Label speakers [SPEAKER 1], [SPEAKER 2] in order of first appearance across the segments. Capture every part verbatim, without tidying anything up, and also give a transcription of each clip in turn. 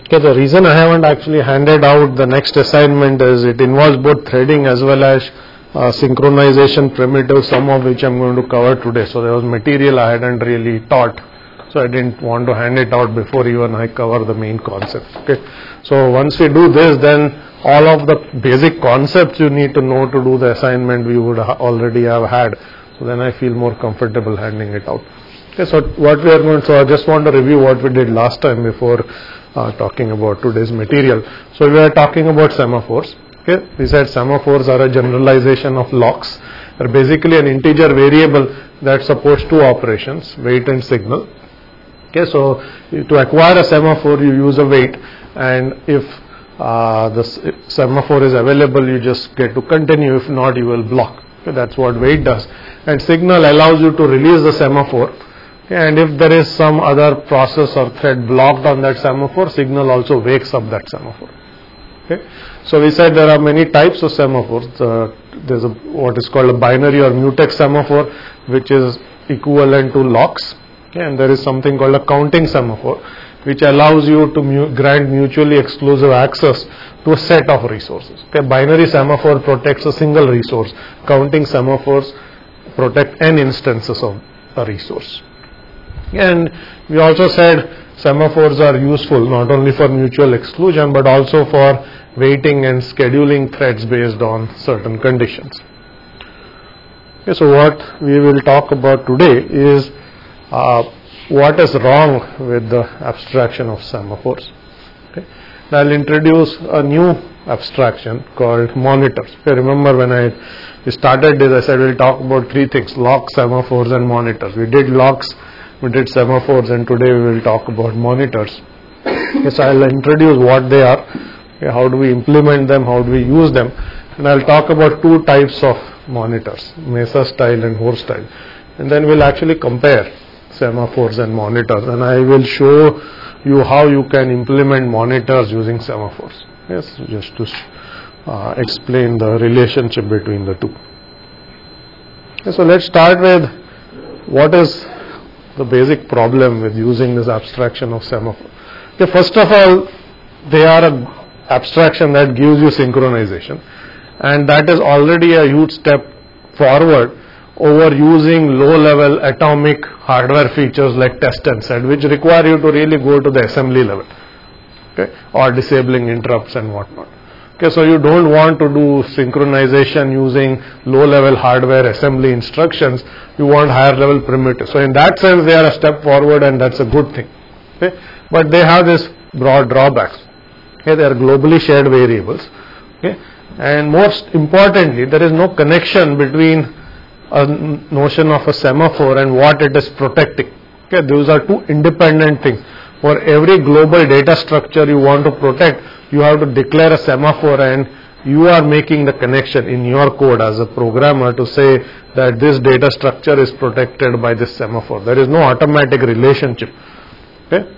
[SPEAKER 1] Okay, the reason I haven't actually handed out the next assignment is it involves both threading as well as uh, synchronization primitives, some of which I'm going to cover today. So there was material I hadn't really taught, so I didn't want to hand it out before even I cover the main concept. Okay, so once we do this, then all of the basic concepts you need to know to do the assignment we would ha- already have had. So then I feel more comfortable handing it out. Okay, so what we are going to, so I just want to review what we did last time before uh, talking about today's material. So we are talking about semaphores. Okay, we said semaphores are a generalization of locks. They're basically an integer variable that supports two operations, wait and signal. Okay, so to acquire a semaphore, you use a wait, and if uh, the semaphore is available, you just get to continue. If not, you will block. Okay, that's what wait does. And signal allows you to release the semaphore. And if there is some other process or thread blocked on that semaphore, signal also wakes up that semaphore. Okay. So we said there are many types of semaphores. Uh, there's a, what is called a binary or mutex semaphore, which is equivalent to locks. Okay. And there is something called a counting semaphore, which allows you to mu- grant mutually exclusive access to a set of resources. Okay. Binary semaphore protects a single resource. Counting semaphores protect n instances of a resource. And we also said semaphores are useful not only for mutual exclusion but also for waiting and scheduling threads based on certain conditions. Okay, so what we will talk about today is uh, what is wrong with the abstraction of semaphores. Okay. Now I'll introduce a new abstraction called monitors. Okay, remember when I started this, I said we'll talk about three things: locks, semaphores, and monitors. We did locks, we did semaphores, and today we will talk about monitors. Yes, I'll introduce what they are, okay, how do we implement them, how do we use them, and I'll talk about two types of monitors, Mesa style and Hoare style, and then we'll actually compare semaphores and monitors, and I will show you how you can implement monitors using semaphores. Yes, just to uh, explain the relationship between the two. Okay, so let's start with what is the basic problem with using this abstraction of semaphore. Okay, first of all, they are an abstraction that gives you synchronization, and that is already a huge step forward over using low-level atomic hardware features like test and set, which require you to really go to the assembly level, okay, or disabling interrupts and whatnot. Okay, so you don't want to do synchronization using low-level hardware assembly instructions. You want higher-level primitives. So in that sense, they are a step forward, and that's a good thing. Okay, but they have this broad drawbacks. Okay, they are globally shared variables. Okay, and most importantly, there is no connection between a notion of a semaphore and what it is protecting. Okay, those are two independent things. For every global data structure you want to protect, you have to declare a semaphore, and you are making the connection in your code as a programmer to say that this data structure is protected by this semaphore. There is no automatic relationship. Okay?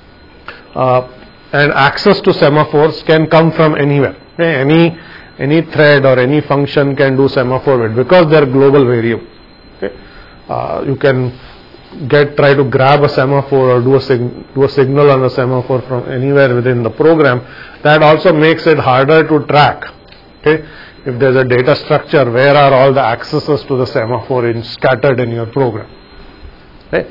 [SPEAKER 1] Uh, and access to semaphores can come from anywhere. Okay? Any any thread or any function can do semaphore wait because they are global variable. Okay? Uh, you can get try to grab a semaphore or do a sig- do a signal on a semaphore from anywhere within the program. That also makes it harder to track. Okay, if there's a data structure, where are all the accesses to the semaphore in, scattered in your program? Okay.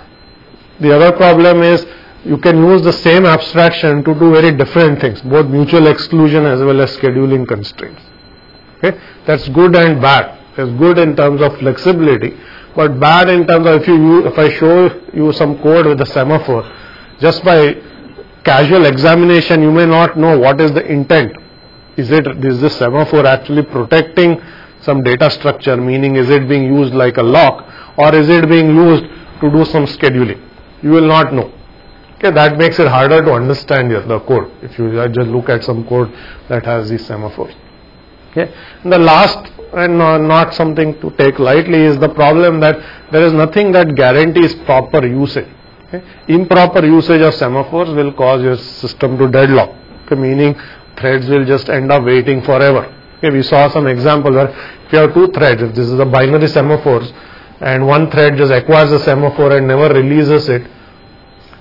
[SPEAKER 1] The other problem is you can use the same abstraction to do very different things, both mutual exclusion as well as scheduling constraints. Okay, that's good and bad. It's good in terms of flexibility, but bad in terms of if you if I show you some code with a semaphore, just by casual examination you may not know what is the intent. Is it is this semaphore actually protecting some data structure, meaning is it being used like a lock, or is it being used to do some scheduling? You will not know. Okay, that makes it harder to understand the code if you just look at some code that has these semaphores. Okay, and the last and not something to take lightly is the problem that there is nothing that guarantees proper usage. Okay? Improper usage of semaphores will cause your system to deadlock, okay, meaning threads will just end up waiting forever. Okay, we saw some example where if you have two threads, if this is a binary semaphores and one thread just acquires a semaphore and never releases it,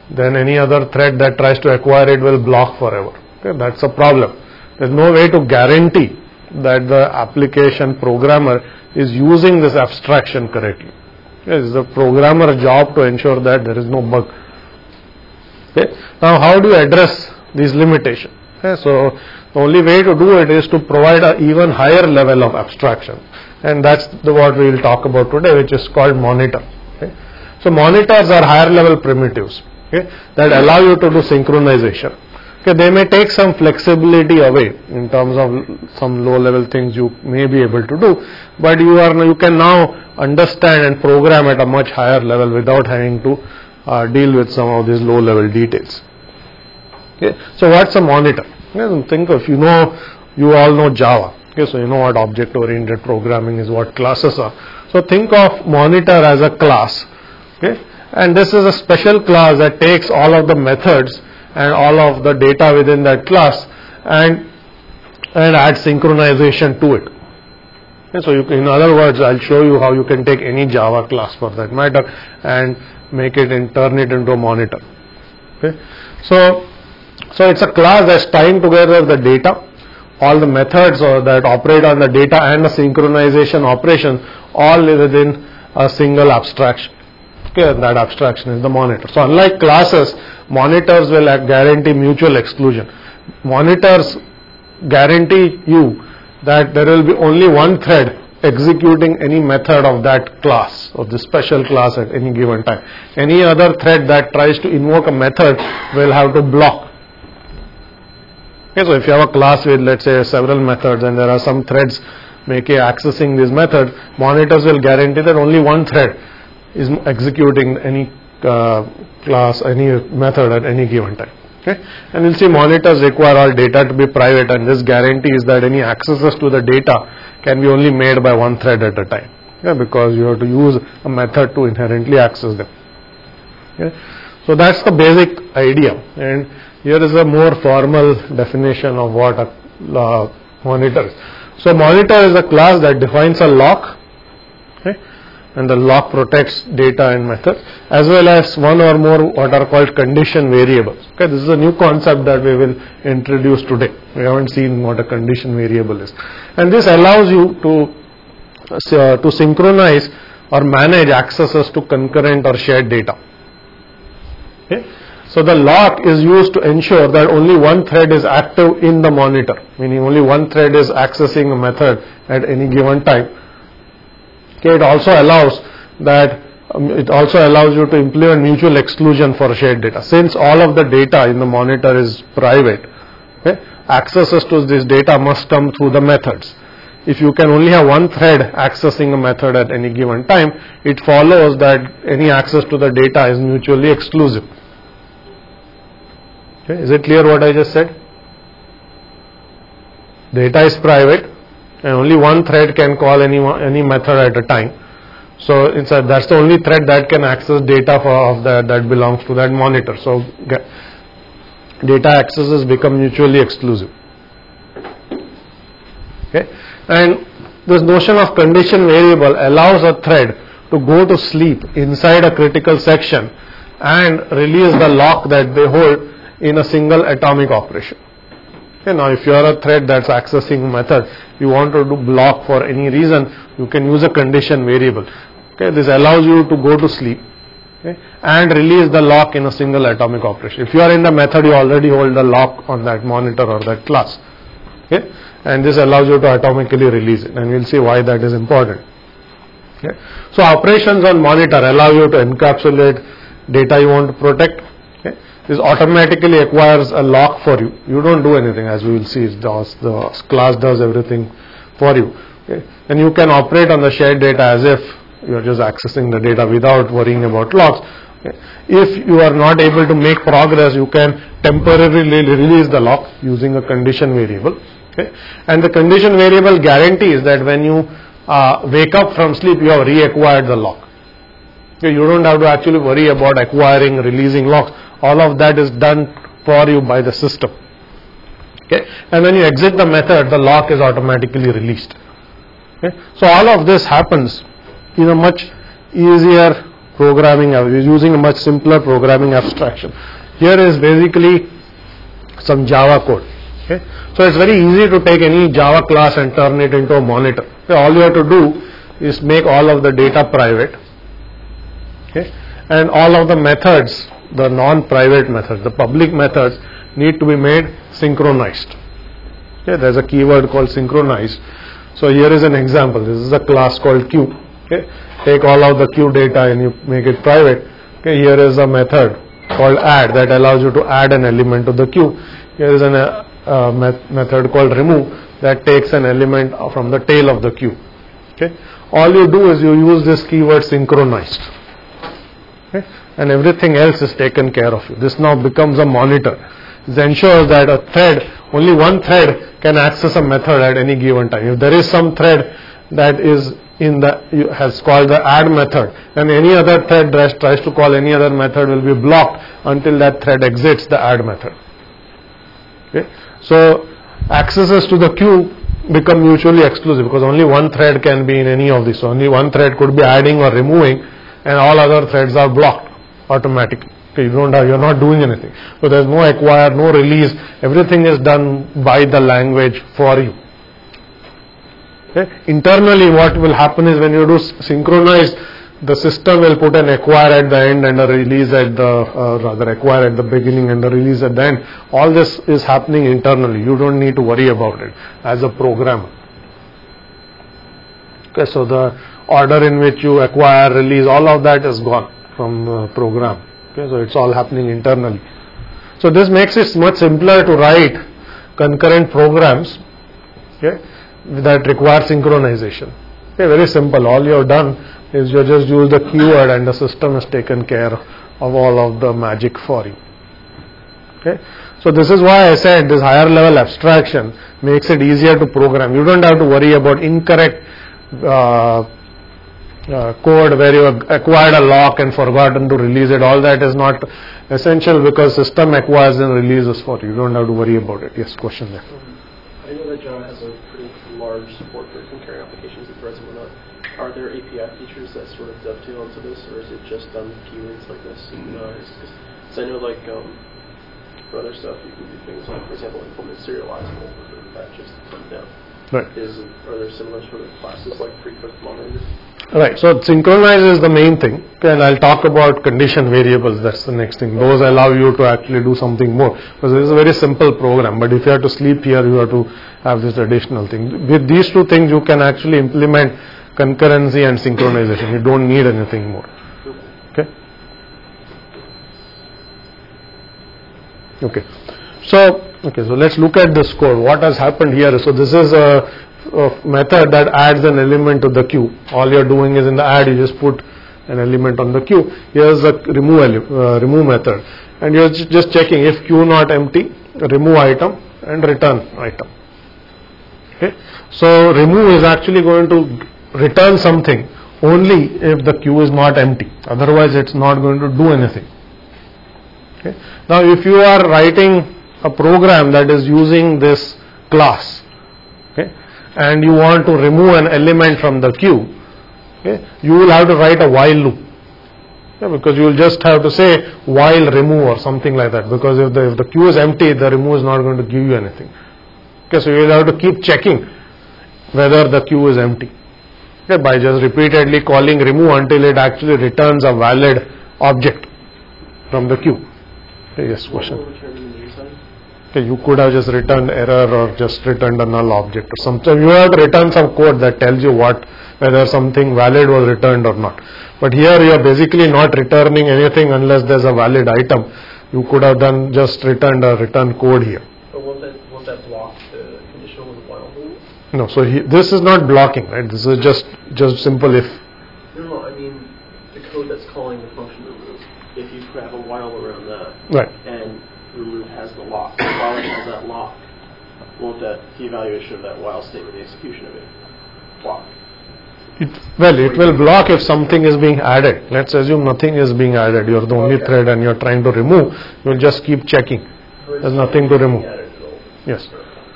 [SPEAKER 1] then any other thread that tries to acquire it will block forever. Okay, that's a problem. There's no way to guarantee that the application programmer is using this abstraction correctly. Okay, it's the programmer's job to ensure that there is no bug. Okay. Now, how do you address these limitations? Okay, so the only way to do it is to provide an even higher level of abstraction, and that's the, what we will talk about today, which is called monitor. Okay. So monitors are higher level primitives, okay, that allow you to do synchronization. Okay, they may take some flexibility away in terms of some low level things you may be able to do, but you are you can now understand and program at a much higher level without having to uh, deal with some of these low level details. Okay, so what's a monitor? Okay, think of, you know, you all know Java. Okay, so you know what object oriented programming is, what classes are. So think of monitor as a class. Okay, and this is a special class that takes all of the methods and all of the data within that class and and add synchronization to it. Okay, so you, in other words, I'll show you how you can take any Java class for that matter and make it and turn it into a monitor. Okay, so so it's a class that's tying together the data, all the methods or that operate on the data and the synchronization operation all within a single abstraction. Okay, and that abstraction is the monitor. So unlike classes, monitors will guarantee mutual exclusion. Monitors guarantee you that there will be only one thread executing any method of that class, of the special class at any given time. Any other thread that tries to invoke a method will have to block. Okay, so if you have a class with, let's say, several methods and there are some threads making accessing these methods, monitors will guarantee that only one thread is executing any uh, class, any method at any given time. Okay, and you'll see monitors require all data to be private, and this guarantees that any accesses to the data can be only made by one thread at a time. Okay, because you have to use a method to inherently access them. Okay, so that's the basic idea, and here is a more formal definition of what a uh, monitor is. So monitor is a class that defines a lock, okay, and the lock protects data and methods, as well as one or more what are called condition variables. Okay, this is a new concept that we will introduce today. We haven't seen what a condition variable is, and this allows you to uh, to synchronize or manage accesses to concurrent or shared data. Okay. So the lock is used to ensure that only one thread is active in the monitor, meaning only one thread is accessing a method at any given time. Okay, it also allows that um, it also allows you to implement mutual exclusion for shared data. Since all of the data in the monitor is private, okay, accesses to this data must come through the methods. If you can only have one thread accessing a method at any given time, it follows that any access to the data is mutually exclusive. Okay, is it clear what I just said? Data is private, and only one thread can call any any method at a time. So it's a, that's the only thread that can access data for of that that belongs to that monitor. So data accesses become mutually exclusive. Okay, and this notion of condition variable allows a thread to go to sleep inside a critical section and release the lock that they hold in a single atomic operation. Okay, now if you are a thread that's accessing a method, you want to do block for any reason, you can use a condition variable. Okay, this allows you to go to sleep, okay, and release the lock in a single atomic operation. If you are in the method, you already hold the lock on that monitor or that class. Okay, and this allows you to atomically release it, and we'll see why that is important. Okay, so operations on monitor allow you to encapsulate data you want to protect. Okay, this automatically acquires a lock for you. You don't do anything, as we will see. The class does everything for you. Okay, and you can operate on the shared data as if you are just accessing the data without worrying about locks. Okay. If you are not able to make progress, you can temporarily release the lock using a condition variable. Okay, and the condition variable guarantees that when you uh, wake up from sleep, you have reacquired the lock. Okay, you don't have to actually worry about acquiring, releasing locks. All of that is done for you by the system. Okay, and when you exit the method, the lock is automatically released. Okay, so all of this happens in a much easier programming, we're using a much simpler programming abstraction. Here is basically some Java code. Okay? So it's very easy to take any Java class and turn it into a monitor. Okay? All you have to do is make all of the data private. Okay? And all of the methods, the non-private methods, the public methods need to be made synchronized. Okay? There's a keyword called synchronized. So here is an example. This is a class called queue. Okay? Take all of the queue data and you make it private. Okay? Here is a method called add that allows you to add an element to the queue. Here is an uh, uh, met method called remove that takes an element from the tail of the queue. Okay? All you do is you use this keyword synchronized. Okay? And everything else is taken care of. This now becomes a monitor. This ensures that a thread, only one thread can access a method at any given time. If there is some thread that is in the has called the add method, and any other thread tries to call any other method will be blocked until that thread exits the add method. Okay? So accesses to the queue become mutually exclusive because only one thread can be in any of these. So only one thread could be adding or removing, and all other threads are blocked automatically. Okay, you don't have, you're not doing anything. So there's no acquire, no release. Everything is done by the language for you. Okay? Internally, what will happen is when you do synchronize, the system will put an acquire at the end and a release at the uh, rather acquire at the beginning and the release at the end. All this is happening internally. You don't need to worry about it as a programmer. Okay, so the order in which you acquire, release, all of that is gone from the program. Okay, so it's all happening internally. So this makes it much simpler to write concurrent programs. Okay, that require synchronization. Okay, very simple. All you have done is you just use the keyword and the system has taken care of all of the magic for you. Okay, so this is why I said this higher level abstraction makes it easier to program. You don't have to worry about incorrect uh, uh, code where you have acquired a lock and forgotten to release it. All that is not essential because system acquires and releases for you. You don't have to worry about it. Yes, question there.
[SPEAKER 2] I know that Java has a pretty large support for concurrent applications and threads and whatnot. Are there A P I features that sort of dovetail onto this, or is it just done with keywords like this? Because uh, I know, like, um, for other stuff, you can do things like, for example, implement serializable, that just comes down.
[SPEAKER 1] Right.
[SPEAKER 2] Is, are there similar sort of classes like pre-cooked monitors?
[SPEAKER 1] Right. So synchronize is the main thing, okay, and I'll talk about condition variables. That's the next thing. Those allow you to actually do something more because this is a very simple program. But if you have to sleep here, you have to have this additional thing. With these two things, you can actually implement concurrency and synchronization. You don't need anything more. Okay. Okay. So okay. So let's look at this code. What has happened here? So this is a of method that adds an element to the queue. All you're doing is in the add, you just put an element on the queue. Here's the remove uh, remove method, and you're just checking if queue not empty, remove item and return item. Okay, so remove is actually going to return something only if the queue is not empty. Otherwise, it's not going to do anything. Okay. Now, if you are writing a program that is using this class, okay, and you want to remove an element from the queue, okay, you will have to write a while loop, okay, because you will just have to say while remove or something like that, because if the, if the queue is empty, the remove is not going to give you anything. Okay, so you will have to keep checking whether the queue is empty, okay, by just repeatedly calling remove until it actually returns a valid object from the queue. Okay, yes, question. Okay, you could have just returned error or just returned a null object or something. You have to return some code that tells you what, whether something valid was returned or not. But here you are basically not returning anything unless there's a valid item. You could have done just returned a return code here.
[SPEAKER 2] But won't that, won't that block the conditional with while loop?
[SPEAKER 1] No, so he, this is not blocking, right? This is just just simple if.
[SPEAKER 2] No, no, I mean the code that's calling the function remove. If you have a while around that,
[SPEAKER 1] right,
[SPEAKER 2] and remove has the lock. So while it has that lock, won't that the evaluation of that while statement, the execution of it, block?
[SPEAKER 1] It, well, it will block if something is being added. Let's assume nothing is being added. You're the only okay. thread and you're trying to remove. You'll just keep checking. There's nothing to remove. Yes.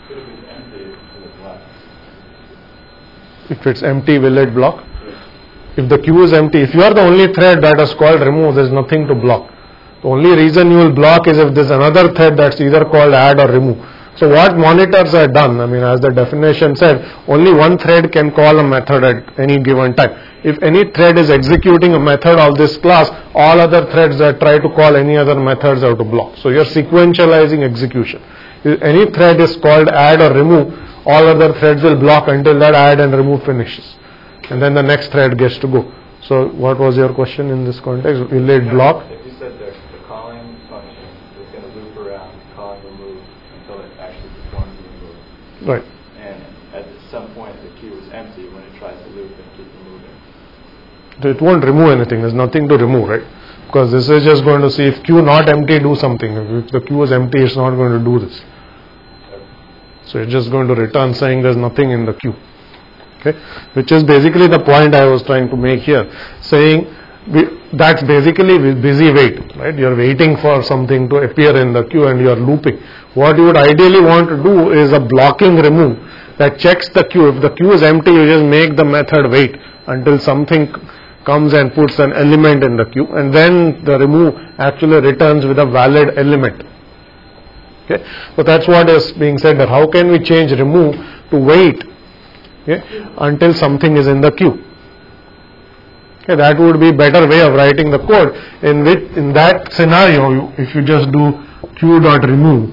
[SPEAKER 1] If it's empty, will it block? if the queue is empty, if you are the only thread that is called remove, there is nothing to block. The only reason you will block is if there is another thread that's either called add or remove. So what monitors are done, I mean, as the definition said, only one thread can call a method at any given time. If any thread is executing a method of this class, all other threads that try to call any other methods have to block. So you are sequentializing execution. If any thread is called add or remove, all other threads will block until that add and remove finishes. And then the next thread gets to go. So what was your question in this context? Will it block?
[SPEAKER 3] If you said the, the calling function is going to loop around calling remove until it actually performs the remove.
[SPEAKER 1] Right.
[SPEAKER 3] And at some point the queue is empty when it tries to loop and keep removing.
[SPEAKER 1] It won't remove anything. There's nothing to remove, right? Because this is just going to see if queue not empty, do something. If the queue is empty, it's not going to do this. So it's just going to return saying there's nothing in the queue. Okay, which is basically the point I was trying to make here, saying we, that's basically busy wait, right? You're waiting for something to appear in the queue and you're looping. What you would ideally want to do is a blocking remove that checks the queue. If the queue is empty, you just make the method wait until something comes and puts an element in the queue, and then the remove actually returns with a valid element. Okay, so that's what is being said there. How can we change remove to wait? Okay, until something is in the queue. Okay, that would be a better way of writing the code. In which, in that scenario, you, if you just do queue.remove,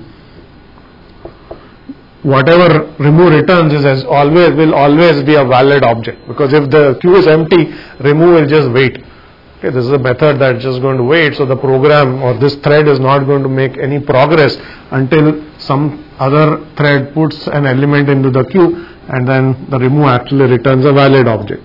[SPEAKER 1] whatever remove returns is as always will always be a valid object, because if the queue is empty, remove will just wait. Okay, this is a method that's just going to wait, so the program or this thread is not going to make any progress until some other thread puts an element into the queue, and then the remove actually returns a valid object.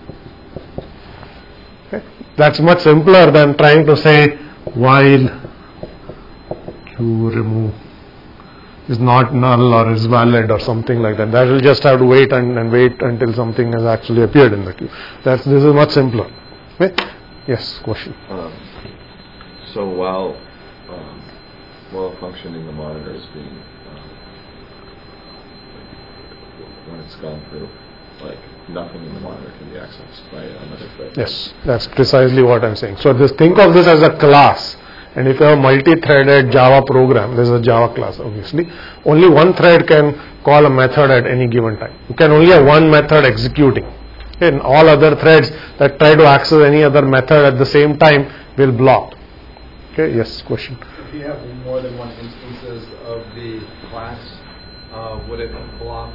[SPEAKER 1] Okay. That's much simpler than trying to say while queue remove is not null or is valid or something like that. That will just have to wait and, and wait until something has actually appeared in the queue. That's this is much simpler. Okay. Yes, question.
[SPEAKER 4] Um, so while um, while a function in the monitor is being um, when it's gone through, like nothing in the monitor can be accessed by another thread.
[SPEAKER 1] Yes, that's precisely what I'm saying. So this, think of this as a class, and if you have a multi-threaded Java program, this is a Java class obviously, only one thread can call a method at any given time. You can only have one method executing. Okay, and all other threads that try to access any other method at the same time will block. Okay, yes, question.
[SPEAKER 5] If you have more than one instances of the class, uh, would it block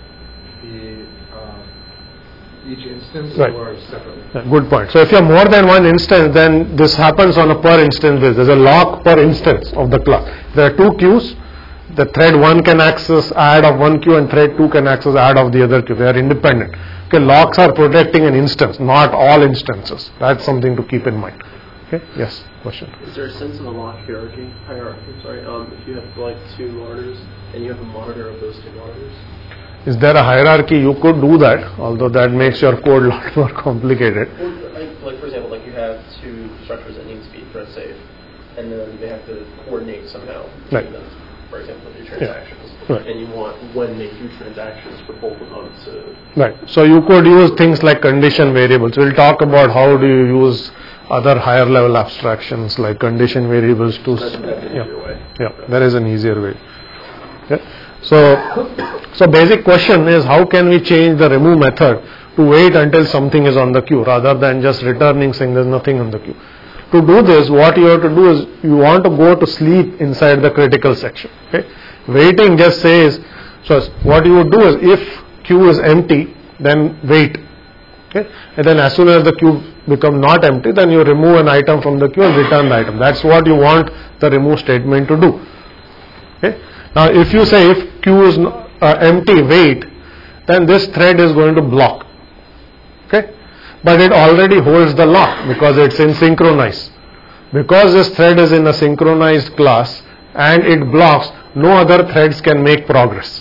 [SPEAKER 5] the uh, each instance
[SPEAKER 1] right.
[SPEAKER 5] or separately?
[SPEAKER 1] Yeah, good point. So if you have more than one instance, then this happens on a per instance basis. There's a lock per instance of the class. There are two queues. The thread one can access add of one queue and thread two can access add of the other queue. They are independent. Okay, locks are protecting an instance, not all instances. That's something to keep in mind. Okay, yes, question.
[SPEAKER 2] Is there a sense of a lock hierarchy? Hierarchy, sorry. Um, if you have like two monitors and you have a monitor of those two monitors.
[SPEAKER 1] Is there a hierarchy? You could do that, although that makes your code a lot more complicated.
[SPEAKER 2] Well, like, like for example, like you have two structures that need to be thread safe, and then they have to coordinate somehow between
[SPEAKER 1] right.
[SPEAKER 2] them. For example, your transactions,
[SPEAKER 1] yeah. right.
[SPEAKER 2] and you want when they do transactions for both of them to.
[SPEAKER 1] Right. So you could use things like condition variables. We'll talk about how do you use other higher level abstractions like condition variables to.
[SPEAKER 2] That's an
[SPEAKER 1] yeah.
[SPEAKER 2] easier way.
[SPEAKER 1] Yeah, there is an easier way. Okay. So, so basic question is how can we change the remove method to wait until something is on the queue rather than just returning saying there's nothing on the queue. To do this, what you have to do is you want to go to sleep inside the critical section. Okay, waiting just says, so what you would do is if queue is empty, then wait. Okay, and then as soon as the queue become not empty, then you remove an item from the queue and return the item. That's what you want the remove statement to do. Okay. Now, if you say if queue is uh, empty, wait, then this thread is going to block. Okay. But it already holds the lock because it's in synchronize. Because this thread is in a synchronized class and it blocks, no other threads can make progress.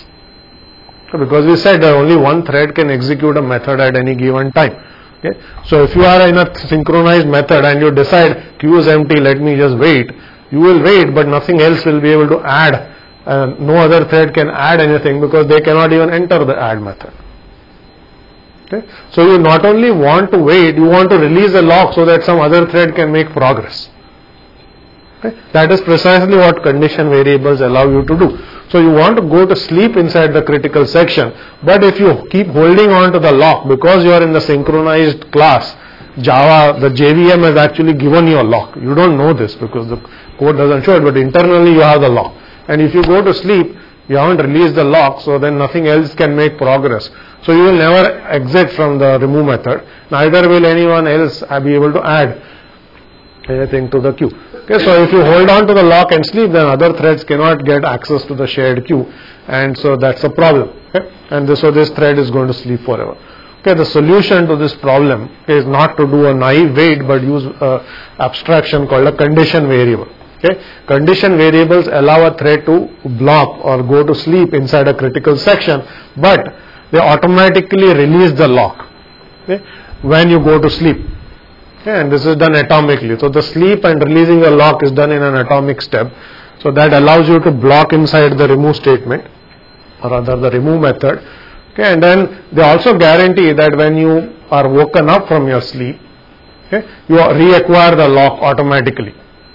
[SPEAKER 1] So because we said that only one thread can execute a method at any given time. Okay? So if you are in a synchronized method and you decide queue is empty, let me just wait, you will wait, but nothing else will be able to add. Uh, no other thread can add anything because they cannot even enter the add method. Okay? So you not only want to wait, you want to release the lock so that some other thread can make progress. Okay? That is precisely what condition variables allow you to do. So you want to go to sleep inside the critical section, but if you keep holding on to the lock because you are in the synchronized class, Java, the J V M has actually given you a lock. You don't know this because the code doesn't show it, but internally you have the lock. And if you go to sleep, you haven't released the lock, so then nothing else can make progress. So you will never exit from the remove method. Neither will anyone else be able to add anything to the queue. Okay, so if you hold on to the lock and sleep, then other threads cannot get access to the shared queue, and so that's a problem. Okay? And this, so this thread is going to sleep forever. Okay, the solution to this problem is not to do a naive wait, but use a abstraction called a condition variable. Okay, condition variables allow a thread to block or go to sleep inside a critical section, but they automatically release the lock, okay, when you go to sleep. Okay, and this is done atomically. So the sleep and releasing the lock is done in an atomic step. So that allows you to block inside the remove statement, or rather the remove method. Okay, and then they also guarantee that when you are woken up from your sleep, okay, you reacquire the lock automatically.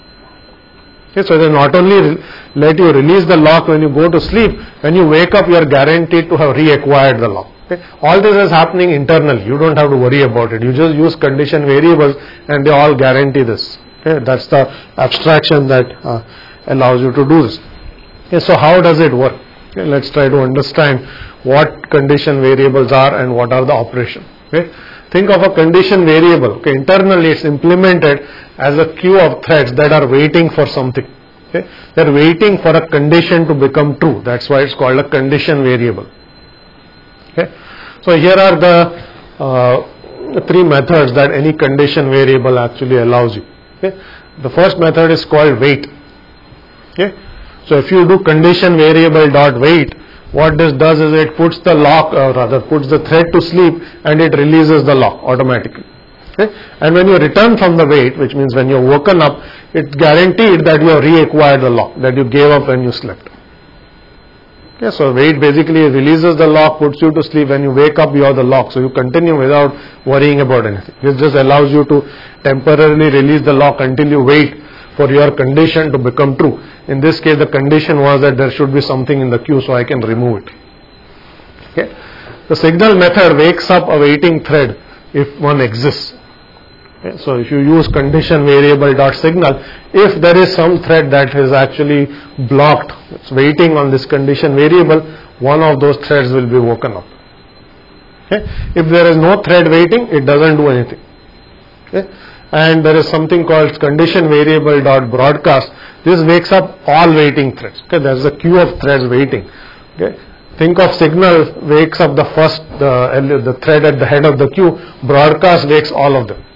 [SPEAKER 1] Okay, so they not only let you release the lock when you go to sleep, when you wake up you are guaranteed to have reacquired the lock. Okay. All this is happening internally, you don't have to worry about it, you just use condition variables and they all guarantee this. Okay. That's the abstraction that uh, allows you to do this. Okay. So how does it work? Okay. Let's try to understand what condition variables are and what are the operations. Okay. Think of a condition variable. Okay. Internally it's implemented as a queue of threads that are waiting for something. Okay. They are waiting for a condition to become true. That's why it's called a condition variable. Okay. So here are the uh, three methods that any condition variable actually allows you. Okay. The first method is called wait. Okay. So if you do condition variable dot wait, what this does is it puts the lock, or rather puts the thread to sleep, and it releases the lock automatically. Okay. And when you return from the wait, which means when you're woken up, it's guaranteed that you have reacquired the lock that you gave up when you slept. Okay. So wait basically releases the lock, puts you to sleep. When you wake up, you have the lock, so you continue without worrying about anything. This just allows you to temporarily release the lock until you wait for your condition to become true. In this case, the condition was that there should be something in the queue, so I can remove it. Okay. The signal method wakes up a waiting thread if one exists. Okay. So if you use condition variable dot signal, if there is some thread that is actually blocked, it's waiting on this condition variable, one of those threads will be woken up. Okay. If there is no thread waiting, it doesn't do anything. Okay. And there is something called condition variable dot broadcast. This wakes up all waiting threads. Okay, there's a queue of threads waiting. Okay, think of signal wakes up the first the the thread at the head of the queue. Broadcast wakes all of them.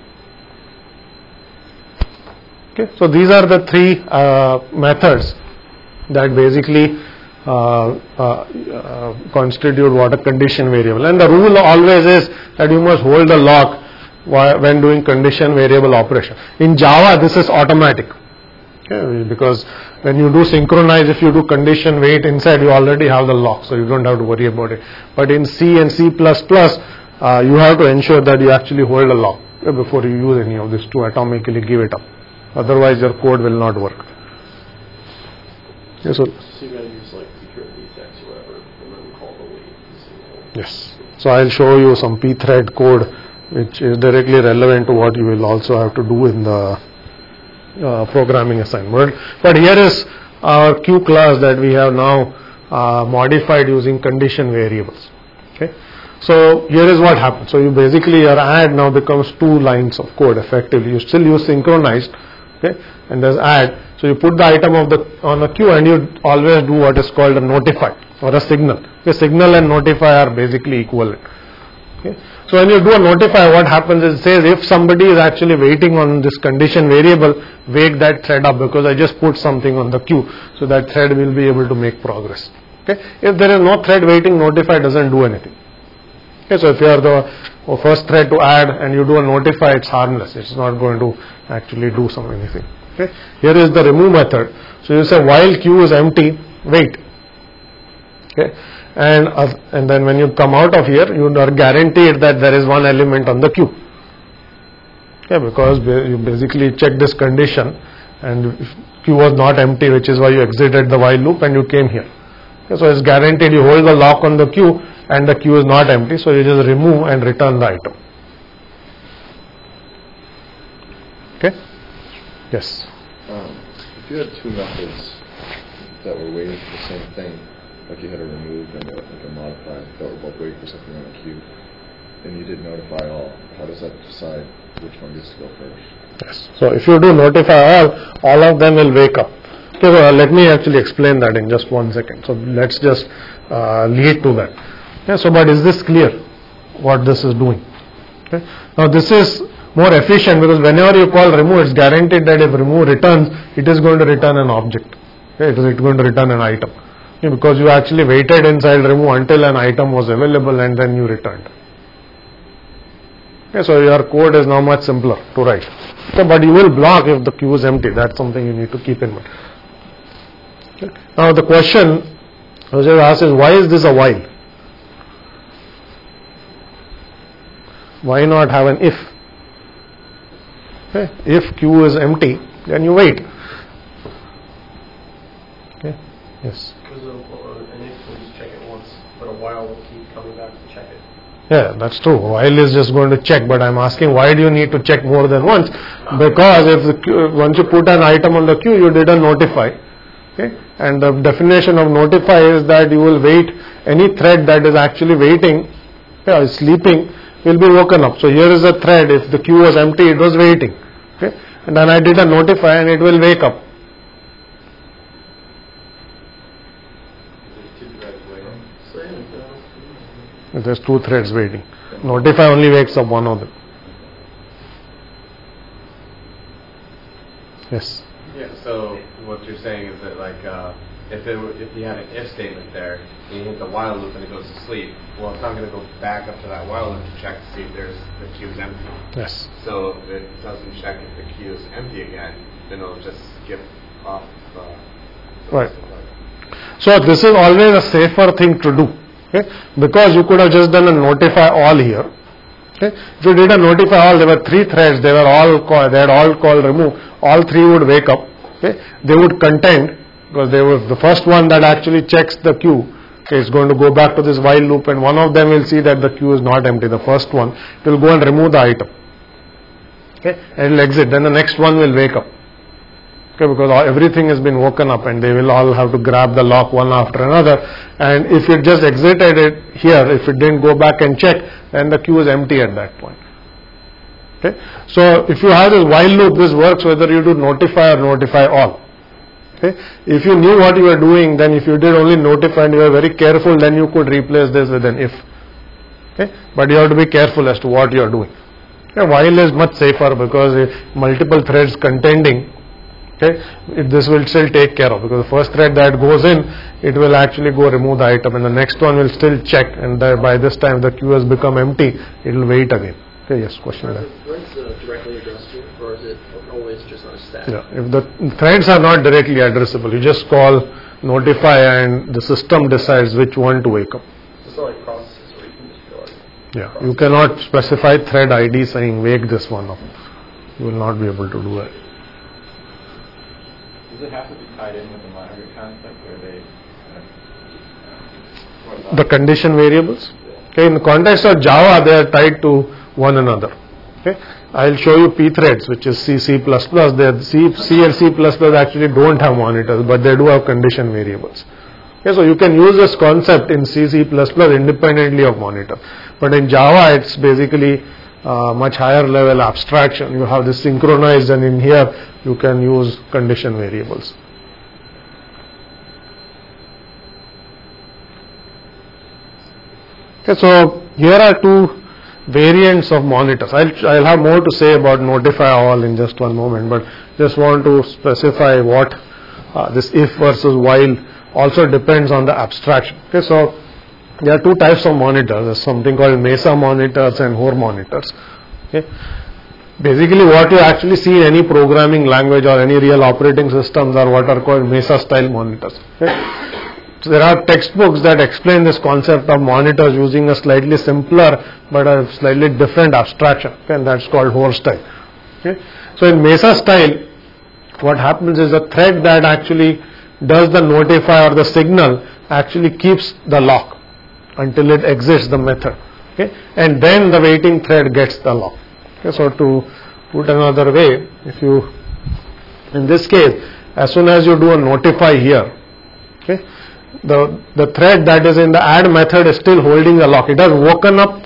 [SPEAKER 1] Okay, so these are the three uh, methods that basically uh, uh, uh, constitute what a condition variable. And the rule always is that you must hold the lock when doing condition variable operation. In Java, this is automatic. Okay, because when you do synchronize, if you do condition wait inside, you already have the lock, so you don't have to worry about it. But in C and C plus plus, uh, you have to ensure that you actually hold a lock before you use any of this to atomically give it up. Otherwise, your code will not work. Yes, so,
[SPEAKER 2] so you got to use like secret defects or whatever, and then call the wait.
[SPEAKER 1] Yes. So I'll show you some pthread code which is directly relevant to what you will also have to do in the uh, programming assignment. But here is our Q class that we have now uh, modified using condition variables. Okay. So here is what happens. So you basically your add now becomes two lines of code effectively. You still use synchronized, okay, and there's add. So you put the item of the on a queue and you always do what is called a notify or a signal. Okay, signal and notify are basically equivalent. Okay. So when you do a notify, what happens is it says if somebody is actually waiting on this condition variable, wake that thread up because I just put something on the queue, so that thread will be able to make progress. Okay. If there is no thread waiting, notify doesn't do anything. Okay. So if you are the first thread to add and you do a notify, it's harmless. It's not going to actually do some anything. Okay. Here is the remove method. So you say while queue is empty, wait. Okay. and uh, and then when you come out of here, you are guaranteed that there is one element on the queue. Okay, because you basically check this condition, and if queue was not empty, which is why you exited the while loop and you came here. Okay, so it's guaranteed you hold the lock on the queue and the queue is not empty, so you just remove and return the item. Okay? Yes?
[SPEAKER 4] Um, if you had two methods that were waiting for the same thing, like you had a remove and a, like a modify, that were both waiting for something on the queue, and you did notify all, how does that decide which one gets to go first?
[SPEAKER 1] Yes. So if you do notify all, all of them will wake up. Okay, well, let me actually explain that in just one second. So let's just uh, lead to that. Okay, so but is this clear what this is doing? Okay. Now this is more efficient because whenever you call remove, it's guaranteed that if remove returns, it is going to return an object. Okay, it is going to return an item. Okay, because you actually waited inside remove until an item was available and then you returned. Okay, so your code is now much simpler to write. Okay, but you will block if the queue is empty. That's something you need to keep in mind. Okay. Now the question I was asked is, why is this a while? Why not have an if? Okay. If queue is empty, then you wait. Okay. Yes.
[SPEAKER 2] Because an if will just check it once, but a while will keep coming back to check it.
[SPEAKER 1] Yeah, that's true. While is just going to check, but I'm asking, why do you need to check more than once? Because if the queue, once you put an item on the queue, you didn't notify. Okay, and the definition of notify is that you will wait. Any thread that is actually waiting, yeah, is sleeping, will be woken up. So here is a thread. If the queue was empty, it was waiting. Okay, and then I did a notify, and it will wake up. There's two threads waiting. Notify only wakes up one of them. Yes.
[SPEAKER 6] Yeah. So what you're saying is that, like, uh, if it were, if you had an if statement there, and you hit the while loop and it goes to sleep, well, it's not going to go back up to that while loop to check to see if there's the queue is empty.
[SPEAKER 1] Yes.
[SPEAKER 6] So if it doesn't check if the queue is empty again, then it'll just skip off. Uh,
[SPEAKER 1] Right. So this is always a safer thing to do. Okay, because you could have just done a notify all here. Okay, if you did a notify all, there were three threads. They were all call, they had all called remove. All three would wake up. Okay, they would contend because they were the first one that actually checks the queue. Okay, it's going to go back to this while loop, and one of them will see that the queue is not empty. The first one, it will go and remove the item. Okay, and it will exit. Then the next one will wake up. Okay, because all, everything has been woken up and they will all have to grab the lock one after another, and if it just exited it here, if it didn't go back and check, then the queue is empty at that point. Okay, so if you have this while loop, this works whether you do notify or notify all. Okay, if you knew what you were doing, then if you did only notify and you were very careful, then you could replace this with an if. Okay, but you have to be careful as to what you are doing. Okay, while is much safer because if multiple threads contending, okay, it, this will still take care of, because the first thread that goes in, it will actually go remove the item, and the next one will still check, and the, by this time the queue has become empty, it will wait again. Okay, yes, question.
[SPEAKER 2] Are the threads uh, directly addressed to, or is it always just on a stack?
[SPEAKER 1] Yeah, if the threads are not directly addressable, you just call notify, and the system decides which one to wake up.
[SPEAKER 2] It's not like processes where you can just go like
[SPEAKER 1] Yeah, you cannot specify thread I D saying wake this one up. You will not be able to do that.
[SPEAKER 3] Does it have to be tied in with the monitor concept, or they? Uh,
[SPEAKER 1] The condition variables. Okay, in the context of Java, they are tied to one another. Okay, I'll show you pthreads, which is C, C++. They C, C and C++ actually don't have monitors, but they do have condition variables. Okay, so you can use this concept in C, C++ independently of monitor. But in Java, it's basically uh, much higher level abstraction. You have this synchronized, and in here you can use condition variables. Okay, so here are two variants of monitors. I'll, I'll have more to say about notify all in just one moment, but just want to specify what uh, this if versus while also depends on the abstraction. Okay, so there are two types of monitors. There's something called Mesa monitors and Hoare monitors. Okay. Basically, what you actually see in any programming language or any real operating systems are what are called Mesa style monitors. Okay. So there are textbooks that explain this concept of monitors using a slightly simpler but a slightly different abstraction, okay, and that's called Hoare style. Okay. So in Mesa style, what happens is a thread that actually does the notify or the signal actually keeps the lock until it exits the method, okay, and then the waiting thread gets the lock. Okay. So to put another way, if you, in this case, as soon as you do a notify here, okay, the the thread that is in the add method is still holding the lock. It has woken up,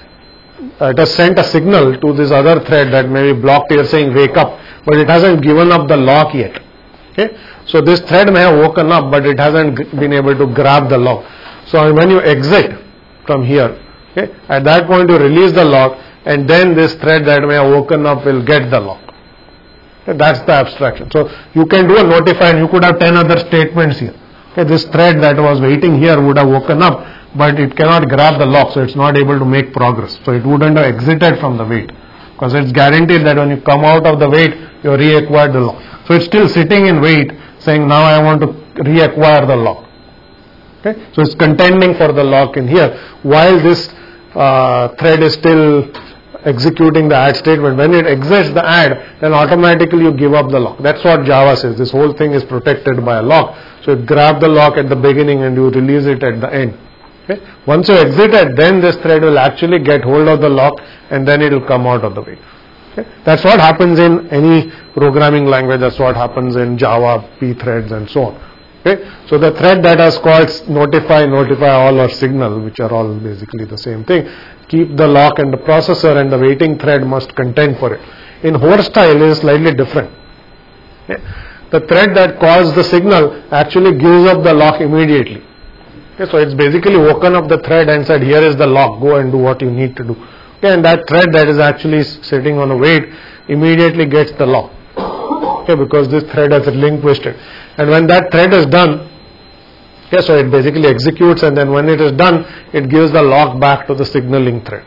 [SPEAKER 1] uh, it has sent a signal to this other thread that may be blocked here saying wake up, but it hasn't given up the lock yet. Okay, so this thread may have woken up, but it hasn't been able to grab the lock. So when you exit from here, okay, at that point you release the lock, and then this thread that may have woken up will get the lock. Okay, that's the abstraction. So you can do a notify, and you could have ten other statements here. Okay, this thread that was waiting here would have woken up, but it cannot grab the lock, so it's not able to make progress. So it wouldn't have exited from the wait, because it's guaranteed that when you come out of the wait, you reacquire the lock. So it's still sitting in wait, saying now I want to reacquire the lock. Okay, so it's contending for the lock in here, while this uh, thread is still executing the add statement. When it exits the add, then automatically you give up the lock. That's what Java says. This whole thing is protected by a lock. So you grab the lock at the beginning and you release it at the end. Okay? Once you exit it, then this thread will actually get hold of the lock, and then it will come out of the way. Okay? That's what happens in any programming language. That's what happens in Java, P threads, and so on. Okay? So the thread that is called notify, notify all, or signal, which are all basically the same thing, keep the lock, and the processor and the waiting thread must contend for it. In Hoare style, it is slightly different. Okay? The thread that calls the signal actually gives up the lock immediately. Okay? So it's basically woken up the thread and said, here is the lock, go and do what you need to do. Okay? And that thread that is actually sitting on a wait immediately gets the lock. Okay? Because this thread has relinquished it. And when that thread is done, okay, so it basically executes, and then when it is done, it gives the lock back to the signaling thread.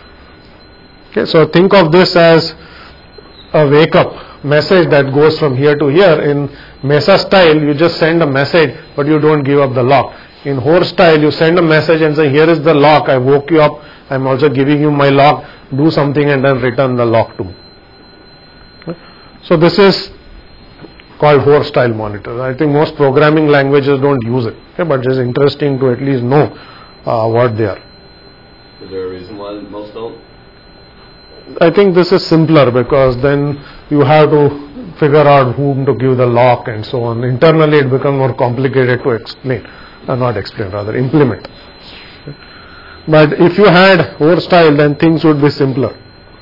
[SPEAKER 1] Okay, so think of this as a wake up message that goes from here to here. In Mesa style, you just send a message, but you don't give up the lock. In Hoare style, you send a message and say, here is the lock, I woke you up, I'm also giving you my lock, do something and then return the lock to me. Okay. So this is called Hoare style monitor. I think most programming languages don't use it, okay, but it's interesting to at least know uh, what they are.
[SPEAKER 7] Is there a reason why most don't?
[SPEAKER 1] I think this is simpler, because then you have to figure out whom to give the lock and so on. Internally it becomes more complicated to explain, uh, not explain, rather implement. Okay. But if you had Hoare style, then things would be simpler.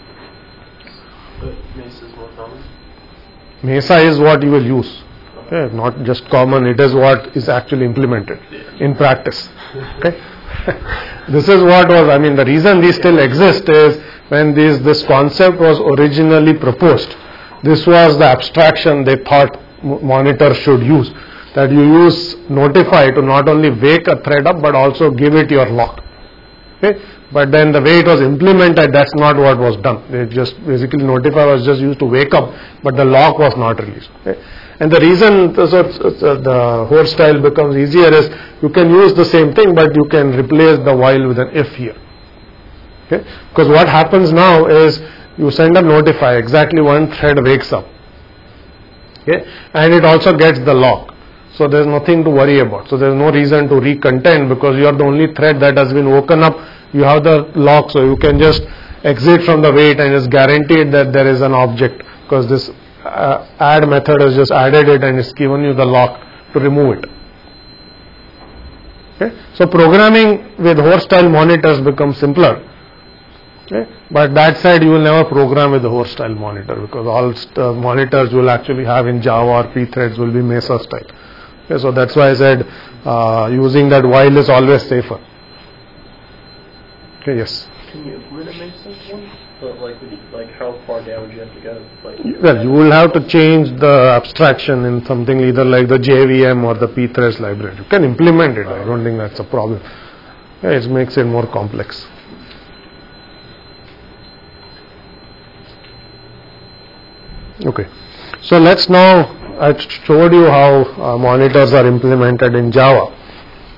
[SPEAKER 1] Mesa is what you will use, okay, not just common, it is what is actually implemented in practice. Okay. This is what was, I mean, the reason these still exist is when this, this concept was originally proposed, this was the abstraction they thought monitors should use, that you use notify to not only wake a thread up but also give it your lock. Okay. But then the way it was implemented, that's not what was done. It just basically notify was just used to wake up, but the lock was not released. Okay. And the reason so, so the Hoare style becomes easier is you can use the same thing, but you can replace the while with an if here. Okay. Because what happens now is you send a notify, exactly one thread wakes up. Okay. And it also gets the lock. So there is nothing to worry about. So there is no reason to recontend, because you are the only thread that has been woken up. You have the lock, so you can just exit from the wait, and it's guaranteed that there is an object, because this uh, add method has just added it and it's given you the lock to remove it. Okay. So programming with Hoare style monitors becomes simpler. Okay. But that said, you will never program with the Hoare style monitor, because all st- monitors you will actually have in Java or P threads will be Mesa style. Okay. So that's why I said uh, using that while is always safer. Okay, yes.
[SPEAKER 2] Can you implement a Mesa one? But like, like how far down would you have to go? Like,
[SPEAKER 1] well, you will have to change the abstraction in something either like the J V M or the P threads library. You can implement it. I don't think that's a problem. Yeah, it makes it more complex. Okay. So let's now, I showed you how uh, monitors are implemented in Java.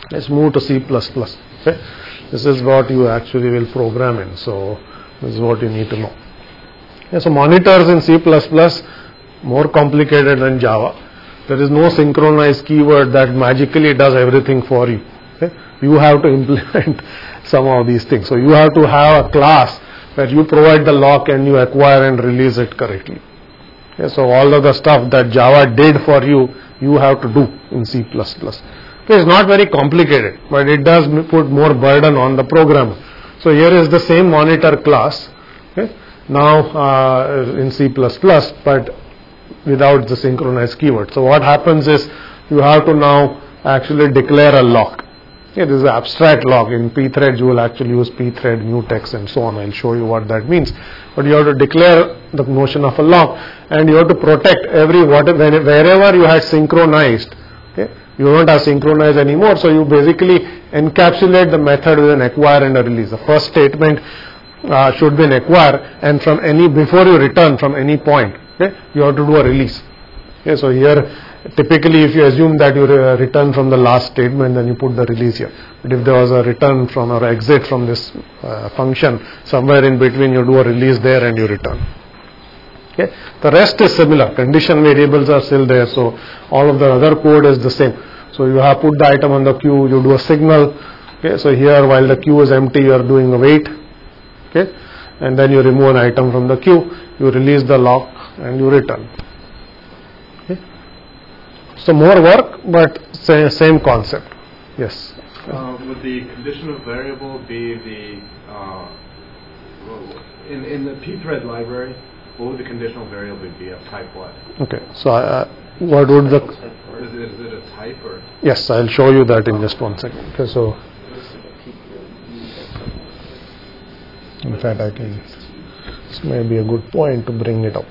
[SPEAKER 1] Let's move to C plus plus. Okay? This is what you actually will program in. So this is what you need to know. Okay, so monitors in C plus plus more complicated than Java. There is no synchronized keyword that magically does everything for you. Okay? You have to implement some of these things. So you have to have a class where you provide the lock and you acquire and release it correctly. Okay? So all of the stuff that Java did for you, you have to do in C plus plus. Okay, it's not very complicated, but it does put more burden on the programmer. So here is the same monitor class, okay, now uh, in C plus plus, but without the synchronized keyword. So what happens is you have to now actually declare a lock. Okay, this is an abstract lock. In pthreads you will actually use pthread, mutex and so on. I'll show you what that means. But you have to declare the notion of a lock, and you have to protect every whatever, wherever you had synchronized. Okay, you don't have synchronized anymore, so you basically encapsulate the method with an acquire and a release. The first statement uh, should be an acquire, and from any before you return from any point, okay, you have to do a release. Okay, so here typically if you assume that you re return from the last statement, then you put the release here. But if there was a return from or exit from this uh, function, somewhere in between you do a release there and you return. Okay. The rest is similar. Condition variables are still there, so all of the other code is the same. So you have put the item on the queue, you do a signal. Okay. So here while the queue is empty, you are doing a wait. Okay. And then you remove an item from the queue, you release the lock and you return. Okay. So more work, but say, same concept. Yes.
[SPEAKER 5] Uh, would the conditional variable be the uh, in in the pthread library? What would the conditional variable be of type what?
[SPEAKER 1] Okay, so uh, what would the...
[SPEAKER 5] Is it, is it a type or?
[SPEAKER 1] Yes, I'll show you that in just one second. Okay, so... In fact, I can... This may be a good point to bring it up.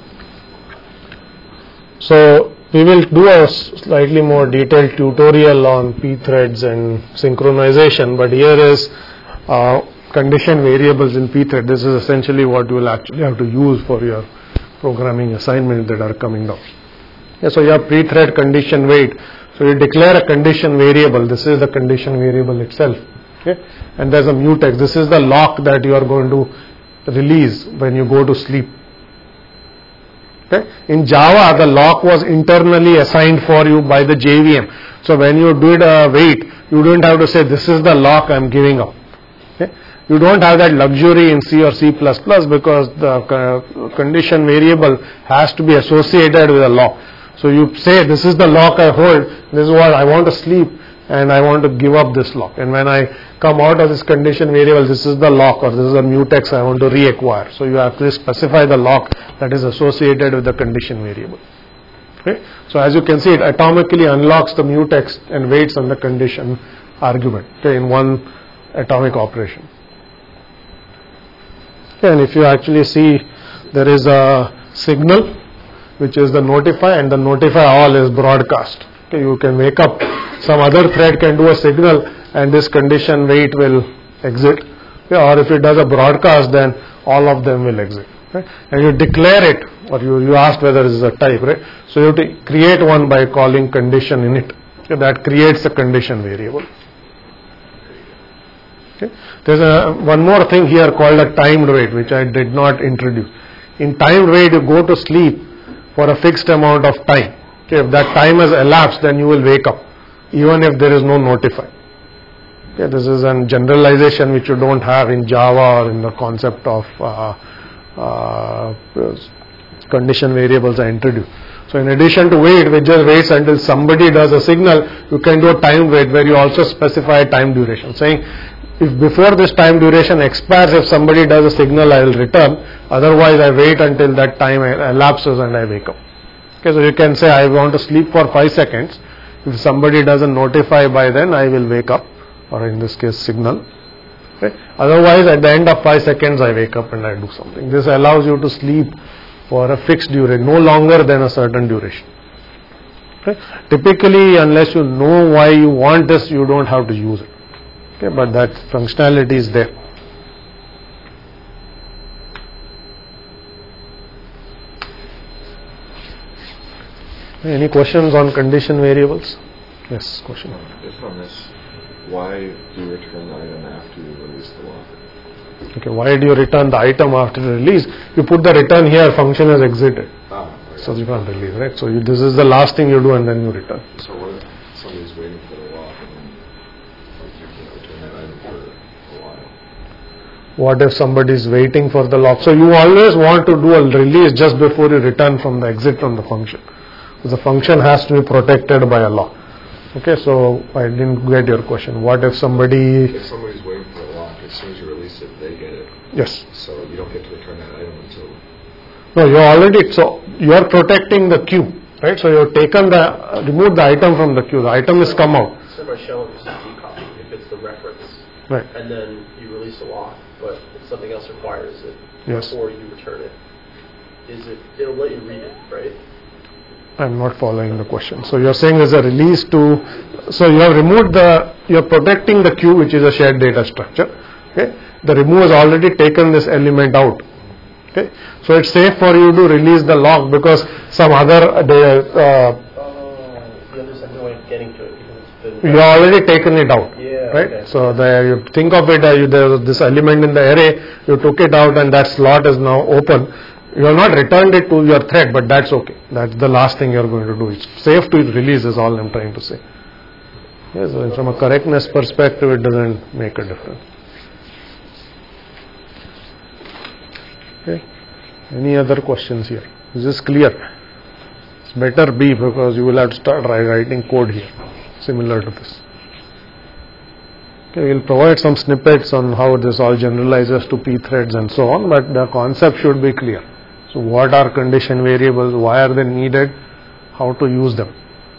[SPEAKER 1] So, we will do a slightly more detailed tutorial on pthreads and synchronization, but here is... Uh, condition variables in pthread. This is essentially what you will actually have to use for your programming assignments that are coming down. Yeah, so you have pthread condition wait. So you declare a condition variable. This is the condition variable itself. Okay, and there's a mutex. This is the lock that you are going to release when you go to sleep. Okay, in Java the lock was internally assigned for you by the J V M. So when you did a wait, you don't have to say this is the lock I am giving up. Okay. You don't have that luxury in C or C plus plus because the condition variable has to be associated with a lock. So you say this is the lock I hold, this is what I want to sleep and I want to give up this lock. And when I come out of this condition variable, this is the lock or this is the mutex I want to reacquire. So you have to specify the lock that is associated with the condition variable. Okay. So as you can see, it atomically unlocks the mutex and waits on the condition argument, okay, in one atomic operation. And if you actually see, there is a signal which is the notify, and the notify all is broadcast. Okay, you can wake up, some other thread can do a signal and this condition wait will exit. Okay, or if it does a broadcast, then all of them will exit. Okay, and you declare it, or you, you asked whether this is a type, right? So you have to create one by calling condition in it. Okay, that creates a condition variable. Okay. There's a one more thing here called a timed wait, which I did not introduce. In timed wait, you go to sleep for a fixed amount of time. Okay. If that time has elapsed, then you will wake up, even if there is no notify. Okay. This is a generalization which you don't have in Java or in the concept of uh, uh, condition variables are introduced. So in addition to wait, which just waits until somebody does a signal, you can do a time wait where you also specify a time duration, saying if before this time duration expires, if somebody does a signal, I will return. Otherwise, I wait until that time elapses and I wake up. Okay, so you can say I want to sleep for five seconds. If somebody doesn't notify by then, I will wake up, or in this case, signal. Okay. Otherwise, at the end of five seconds, I wake up and I do something. This allows you to sleep for a fixed duration, no longer than a certain duration. Okay. Typically, unless you know why you want this, you don't have to use it. Okay, but that functionality is there. Any questions on condition variables? Yes, question.
[SPEAKER 4] Just on this why do you return the item after you release the lock?
[SPEAKER 1] Okay, why do you return the item after release? You put the return here, function has exited.
[SPEAKER 4] Ah,
[SPEAKER 1] So you can't release, right? So you, this is the last thing you do and then you return.
[SPEAKER 4] So what if somebody's waiting for the lock and then like, you can't return that item for a while?
[SPEAKER 1] What if somebody is waiting for the lock? So you always want to do a release just before you return from the exit from the function. The function has to be protected by a lock. Okay, so I didn't get your question. What if somebody...
[SPEAKER 4] If somebody's waiting for the lock, as soon as you release it, they get it.
[SPEAKER 1] Yes.
[SPEAKER 4] So you don't get to return that item until...
[SPEAKER 1] No, you already... So you are protecting the queue, right? So you have taken the... Uh, removed the item from the queue. The item has come out.
[SPEAKER 2] So by showing this is copy if it's the reference.
[SPEAKER 1] Right.
[SPEAKER 2] And then you release a lock, but if something else requires it
[SPEAKER 1] Yes.
[SPEAKER 2] before you return it, is it, it'll let you read it, right?
[SPEAKER 1] I'm not following the question. So you're saying there's a release to, so you have removed the, you're protecting the queue, which is a shared data structure. Okay. The remove has already taken this element out. Okay. So it's safe for you to release the lock because some other, uh, the, uh,
[SPEAKER 2] Oh, yeah, there's no way of getting to it because it's been...
[SPEAKER 1] you have already taken it out.
[SPEAKER 2] Yeah,
[SPEAKER 1] right.
[SPEAKER 2] okay.
[SPEAKER 1] So the, you think of it, uh, you, there was this element in the array, you took it out and that slot is now open. You have not returned it to your thread, but that's okay. That's the last thing you are going to do. It's safe to release is all I'm trying to say. Yes, so from a correctness perspective, it doesn't make a difference. Okay. Any other questions here? Is this clear? It's better be because you will have to start writing code here, similar to this. Okay, we'll provide some snippets on how this all generalizes to p threads and so on, but the concept should be clear. So what are condition variables, why are they needed, how to use them.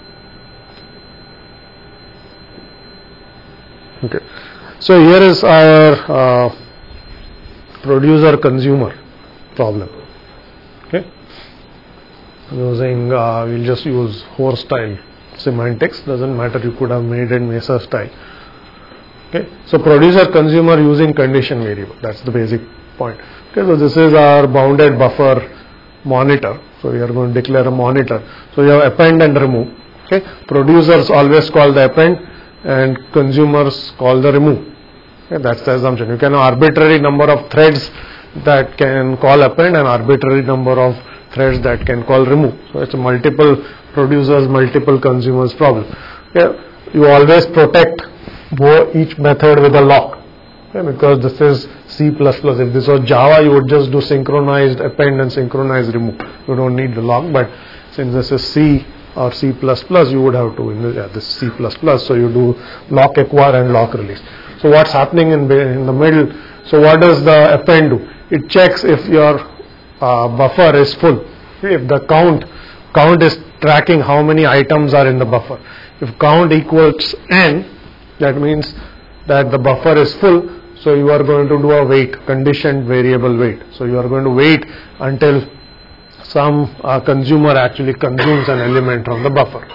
[SPEAKER 1] Okay. So here is our uh, producer consumer problem. Okay. Using, uh, we'll just use horse style semantics, doesn't matter, you could have made it Mesa style. Okay. So producer consumer using condition variable, that's the basic point. Okay, so this is our bounded buffer monitor. So we are going to declare a monitor. So you have append and remove. Okay, producers always call the append and consumers call the remove. Okay, that's the assumption. You can have arbitrary number of threads that can call append and arbitrary number of threads that can call remove. So it's a multiple producers, multiple consumers problem. Okay, you always protect each method with a lock. Okay, because this is C plus plus. If this was Java, you would just do synchronized append and synchronized remove. You don't need the lock, but since this is C or C plus plus, you would have to, yeah, this is C plus plus, so you do lock acquire and lock release. So what's happening in, in the middle? So what does the append do? It checks if your uh, buffer is full. Okay, if the count, count is tracking how many items are in the buffer. If count equals n, that means that the buffer is full. So you are going to do a wait, conditioned variable wait. So you are going to wait until some uh, consumer actually consumes an element from the buffer.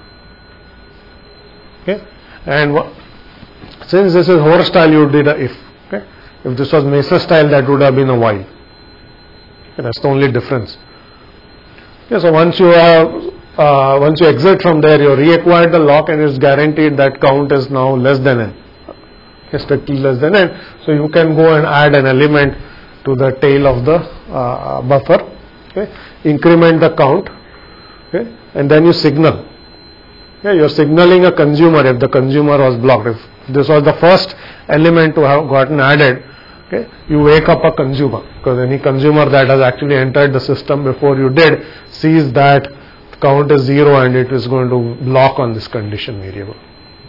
[SPEAKER 1] Okay, and wh- since this is horse style, you did a if. Okay, if this was Mesa style, that would have been a while. Okay, that's the only difference. Okay, so once you have, uh, once you exit from there, you reacquired the lock, and it's guaranteed that count is now less than n. Strictly less than n, so you can go and add an element to the tail of the uh, buffer, okay, increment the count, okay, and then you signal. Okay, you're signaling a consumer if the consumer was blocked. If this was the first element to have gotten added, okay, you wake up a consumer, because any consumer that has actually entered the system before you did sees that count is zero and it is going to block on this condition variable.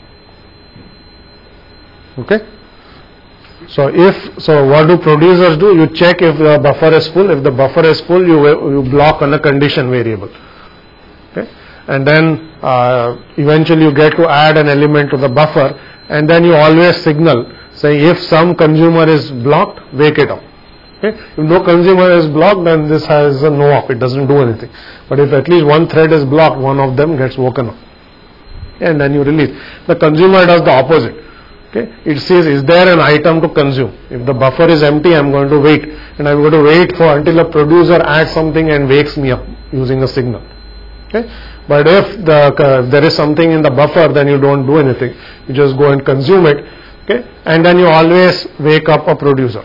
[SPEAKER 1] Okay. So if, so what do producers do? You check if the buffer is full. If the buffer is full, you you block on a condition variable. Okay. And then uh, eventually you get to add an element to the buffer, and then you always signal, say if some consumer is blocked, wake it up. Okay. If no consumer is blocked, then this has a no up. It doesn't do anything. But if at least one thread is blocked, one of them gets woken up, and then you release. The consumer does the opposite. Okay. It says, is there an item to consume? If the buffer is empty, I'm going to wait, and I'm going to wait for until a producer adds something and wakes me up using a signal. Okay? But if the, uh, there is something in the buffer, then you don't do anything. You just go and consume it. Okay? And then you always wake up a producer.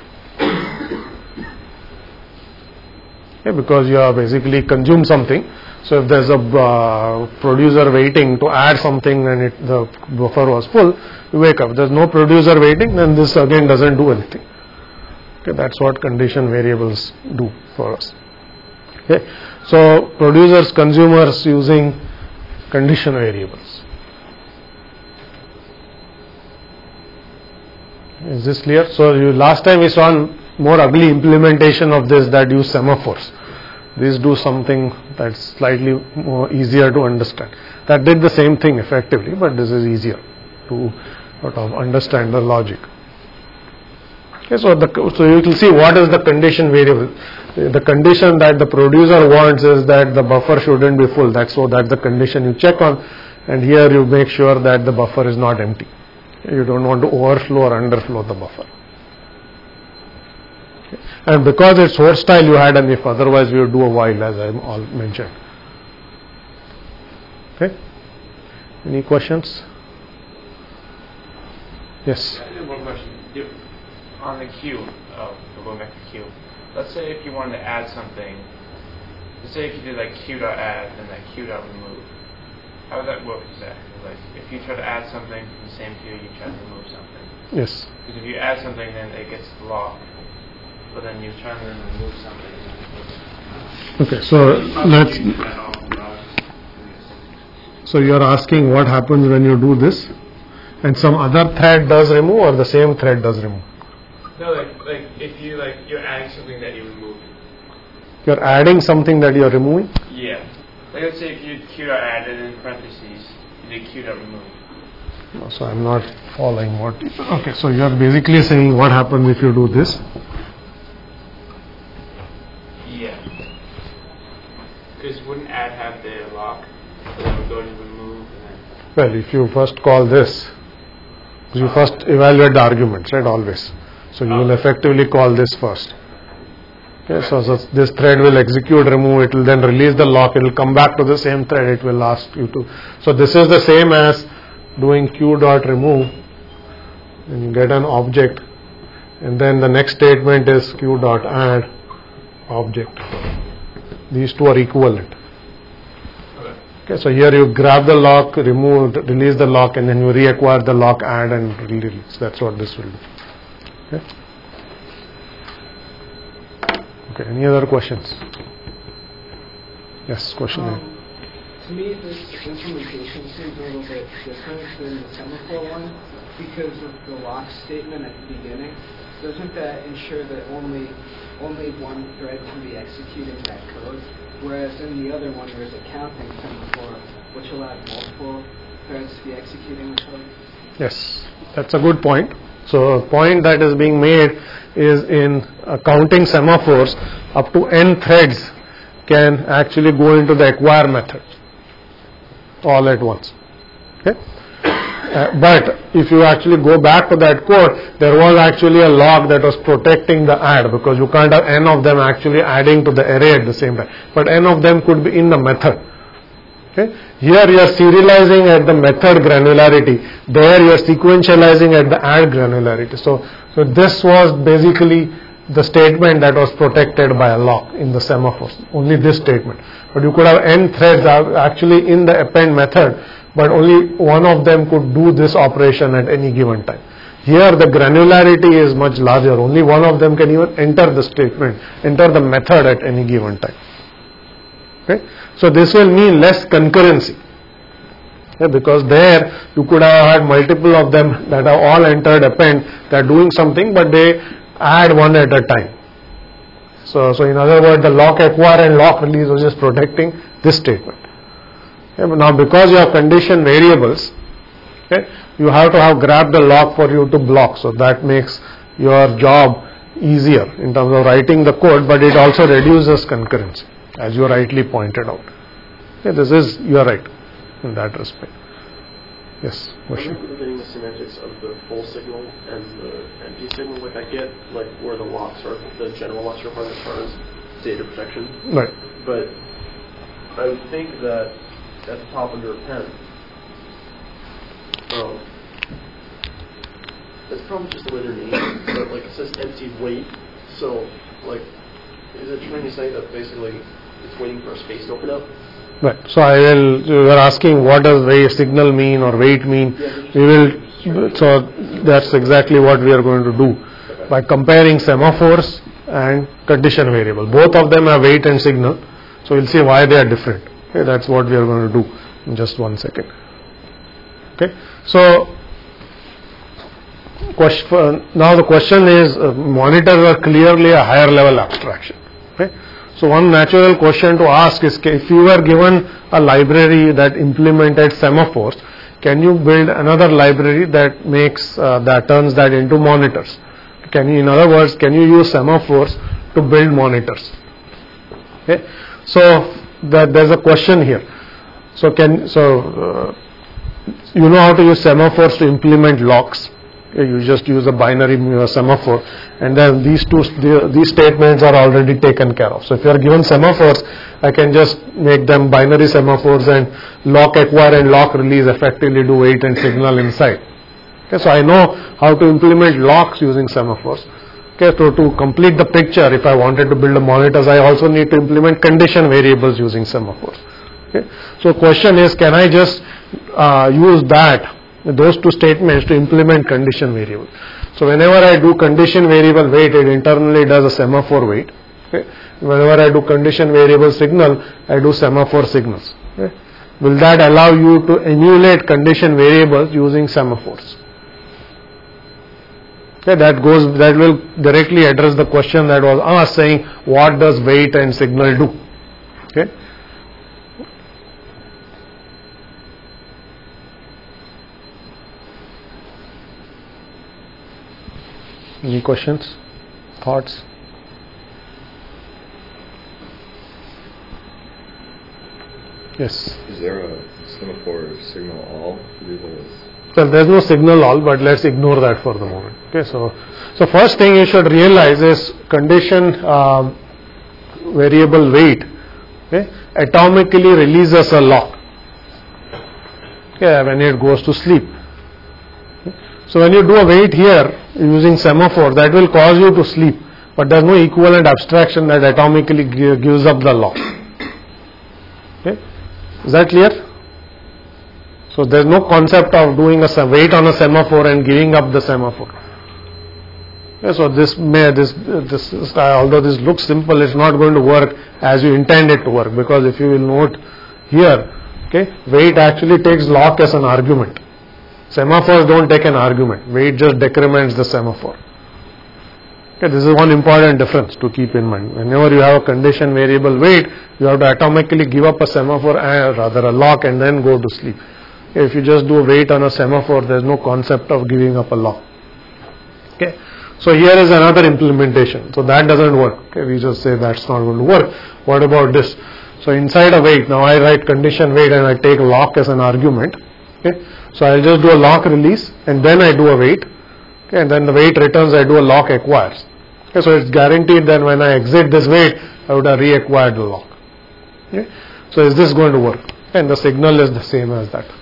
[SPEAKER 1] Okay? Because you have basically consumed something. So if there's a uh, producer waiting to add something and it, the buffer was full, you wake up. If there's no producer waiting, then this again doesn't do anything. Okay? That's what condition variables do for us. Okay? So producers, consumers using condition variables. Is this clear? So you, last time we saw more ugly implementation of this that use semaphores. These do something that's slightly more easier to understand. That did the same thing effectively, but this is easier to sort of understand the logic. Okay, so the, so you can see what is the condition variable. The condition that the producer wants is that the buffer shouldn't be full. That's so that's the condition you check on, and here you make sure that the buffer is not empty. You don't want to overflow or underflow the buffer. Okay. And because it's source style, you had an if. Otherwise, we would do a while, as I all mentioned. Okay. Any questions? Yes.
[SPEAKER 8] I have one question. If, on the queue, oh, we'll go back to queue. Let's say if you wanted to add something, let's say if you did like q.add and that q.remove, how would that work exactly? Like if you try to add something from the same queue, you try to remove something.
[SPEAKER 1] Yes.
[SPEAKER 8] Because if you add something, then it gets locked, but then you try to remove something.
[SPEAKER 1] Okay, so let's. So you are asking what happens when you do this, and some other thread does remove, or the same thread does remove.
[SPEAKER 8] No, like like if you like you're adding something that you remove.
[SPEAKER 1] You're adding something that you're removing?
[SPEAKER 8] Yeah. Like let's say if you did q.add and in parentheses you did q.remove.
[SPEAKER 1] No, so I'm not following what. Okay, so you're basically saying what happens if you do this?
[SPEAKER 8] Yeah. Because wouldn't add have the lock? So then we go to remove and then.
[SPEAKER 1] Well, if you first call this, you first evaluate the arguments, right? Always. So you will effectively call this first. Okay, so, so this thread will execute remove, it will then release the lock, it will come back to the same thread, it will ask you to. So this is the same as doing q.remove, and you get an object, and then the next statement is q.add object. These two are equivalent. Okay, so here you grab the lock, remove, release the lock, and then you reacquire the lock, add and release. That's what this will do. Okay. Okay, any other questions? Yes, question.
[SPEAKER 9] Um, to me, this implementation seems a little bit different than the semaphore one because of the lock statement at the beginning. Doesn't that ensure that only only one thread can be executing that code? Whereas in the other one, there's a counting semaphore, which allowed multiple threads to be executing the code.
[SPEAKER 1] Yes, that's a good point. So a point that is being made is in uh, counting semaphores, up to n threads can actually go into the acquire method all at once. Okay? Uh, but if you actually go back to that code, there was actually a log that was protecting the add, because you can't have n of them actually adding to the array at the same time. But n of them could be in the method. Okay. Here you are serializing at the method granularity. There you are sequentializing at the add granularity. So, so this was basically the statement that was protected by a lock in the semaphores. Only this statement. But you could have n threads actually in the append method, but only one of them could do this operation at any given time. Here the granularity is much larger. Only one of them can even enter the statement, enter the method at any given time. Okay. So this will mean less concurrency. Okay, because there you could have had multiple of them that have all entered append, they are doing something, but they add one at a time. So, so in other words, the lock acquire and lock release was just protecting this statement. Okay, but now because you have condition variables, okay, you have to have grab the lock for you to block. So that makes your job easier in terms of writing the code, but it also reduces concurrency, as you rightly pointed out. Okay, this is, you are right in that respect. Yes, question.
[SPEAKER 2] I'm getting the semantics of the full signal and the empty signal. Like I get like where the locks are, the general locks are part as far as data protection.
[SPEAKER 1] Right.
[SPEAKER 2] But I would think that at the top under a pen, um, that's probably just the way they're named, but like it says empty wait, so like, is it trying to say that basically it's waiting for a space to open up?
[SPEAKER 1] Right. So I will, you are asking what does wait signal mean or wait mean. We will, so that's exactly what we are going to do by comparing semaphores and condition variable. Both of them have wait and signal. So we'll see why they are different. Okay, that's what we are going to do in just one second. Okay. So question, now the question is, uh, monitors are clearly a higher level abstraction. Okay. So one natural question to ask is, if you were given a library that implemented semaphores, can you build another library that makes uh, that turns that into monitors? Can you, in other words, can you use semaphores to build monitors? Okay. So that there's a question here. So can so uh, you know how to use semaphores to implement locks. You just use a binary uh, semaphore, and then these two the, these statements are already taken care of. So if you are given semaphores, I can just make them binary semaphores, and lock acquire and lock release effectively do wait and signal inside. Okay, so I know how to implement locks using semaphores. Okay, so to complete the picture, if I wanted to build a monitors, I also need to implement condition variables using semaphores. Okay, so question is, can I just uh, use that? Those two statements to implement condition variable. So whenever I do condition variable wait, it internally does a semaphore wait. Okay. Whenever I do condition variable signal, I do semaphore signals. Okay. Will that allow you to emulate condition variables using semaphores? Okay, that goes, that will directly address the question that was asked, saying what does wait and signal do? Okay. Any questions, thoughts? Yes.
[SPEAKER 4] Is there a semaphore signal all to do this?
[SPEAKER 1] Well, there's no signal all, but let's ignore that for the moment. Okay, so so first thing you should realize is condition um, variable wait, okay, atomically releases a lock. Okay, when it goes to sleep. So when you do a wait here using semaphore, that will cause you to sleep, but there is no equivalent abstraction that atomically gives up the lock. Okay, is that clear? So there is no concept of doing a wait on a semaphore and giving up the semaphore. Okay, so this may this this, this uh, although this looks simple, it's not going to work as you intend it to work, because if you will note here, okay, wait actually takes lock as an argument. Semaphores don't take an argument. Wait just decrements the semaphore. Okay, this is one important difference to keep in mind. Whenever you have a condition variable wait, you have to atomically give up a semaphore, uh, rather a lock, and then go to sleep. Okay, if you just do wait on a semaphore, there is no concept of giving up a lock. Okay, so here is another implementation. So that doesn't work. Okay, we just say that's not going to work. What about this? So inside a wait, now I write condition wait and I take lock as an argument. Okay. So I'll just do a lock release and then I do a wait, okay, and then the wait returns, I do a lock acquires. Okay, so it's guaranteed that when I exit this wait, I would have reacquired the lock. Okay. So is this going to work? And the signal is the same as that,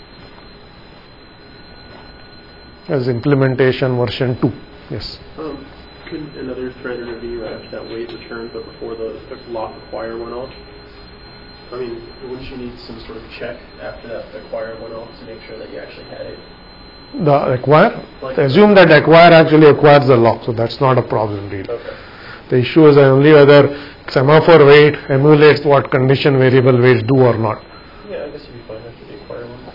[SPEAKER 1] as implementation version two. Yes.
[SPEAKER 2] Um, could another thread intervene right after that wait return, but before the, the lock acquire went off? I mean, wouldn't you need some sort of check after that acquire went off to make sure that you actually had it?
[SPEAKER 1] The acquire?
[SPEAKER 2] Like
[SPEAKER 1] Assume that acquire actually acquires the lock, so that's not a problem really.
[SPEAKER 2] Okay.
[SPEAKER 1] The issue is only whether semaphore wait emulates what condition variable waits do or not.
[SPEAKER 2] Yeah, I guess you'd be fine after the acquire one.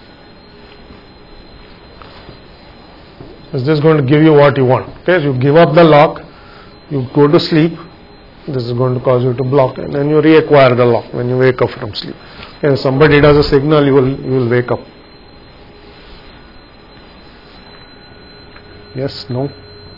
[SPEAKER 1] Is this going to give you what you want? Okay, so you give up the lock, you go to sleep. This is going to cause you to block, and then you reacquire the lock when you wake up from sleep. If somebody does a signal, you will you will wake up. Yes, no.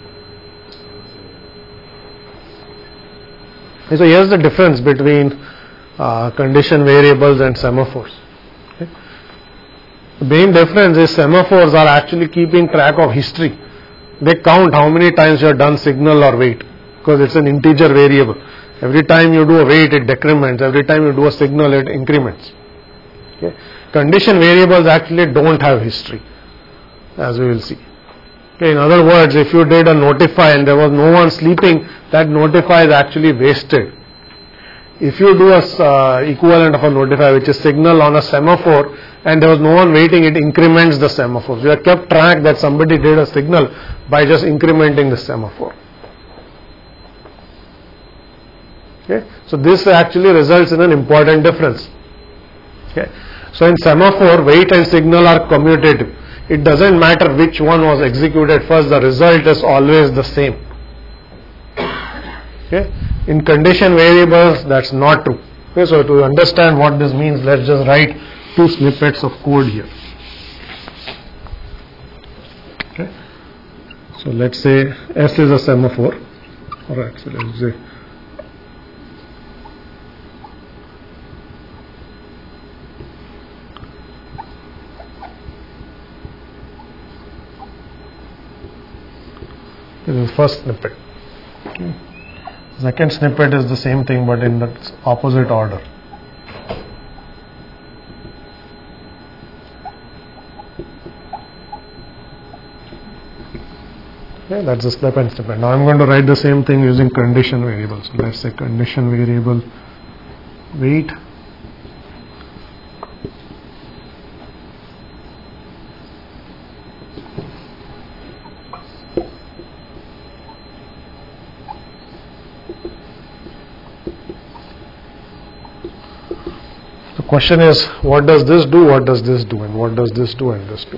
[SPEAKER 1] Okay, so here's the difference between uh, condition variables and semaphores. Okay. The main difference is semaphores are actually keeping track of history. They count how many times you have done signal or wait, because it's an integer variable. Every time you do a wait, it decrements. Every time you do a signal, it increments. Okay. Condition variables actually don't have history, as we will see. Okay. In other words, if you did a notify and there was no one sleeping, that notify is actually wasted. If you do a uh, equivalent of a notify, which is signal on a semaphore, and there was no one waiting, it increments the semaphore. You have kept track that somebody did a signal by just incrementing the semaphore. Okay. So this actually results in an important difference. Okay. So in semaphore, wait and signal are commutative. It doesn't matter which one was executed first, the result is always the same. Okay. In condition variables, that's not true. Okay. So to understand what this means, let's just write two snippets of code here. Okay. So let's say S is a semaphore. Alright, so let's say this is the first snippet. Okay. Second snippet is the same thing but in the opposite order. Okay, that's the second snippet. Now I'm going to write the same thing using condition variables. So let's say condition variable wait. The question is, what does this do, what does this do, and what does this do and this do.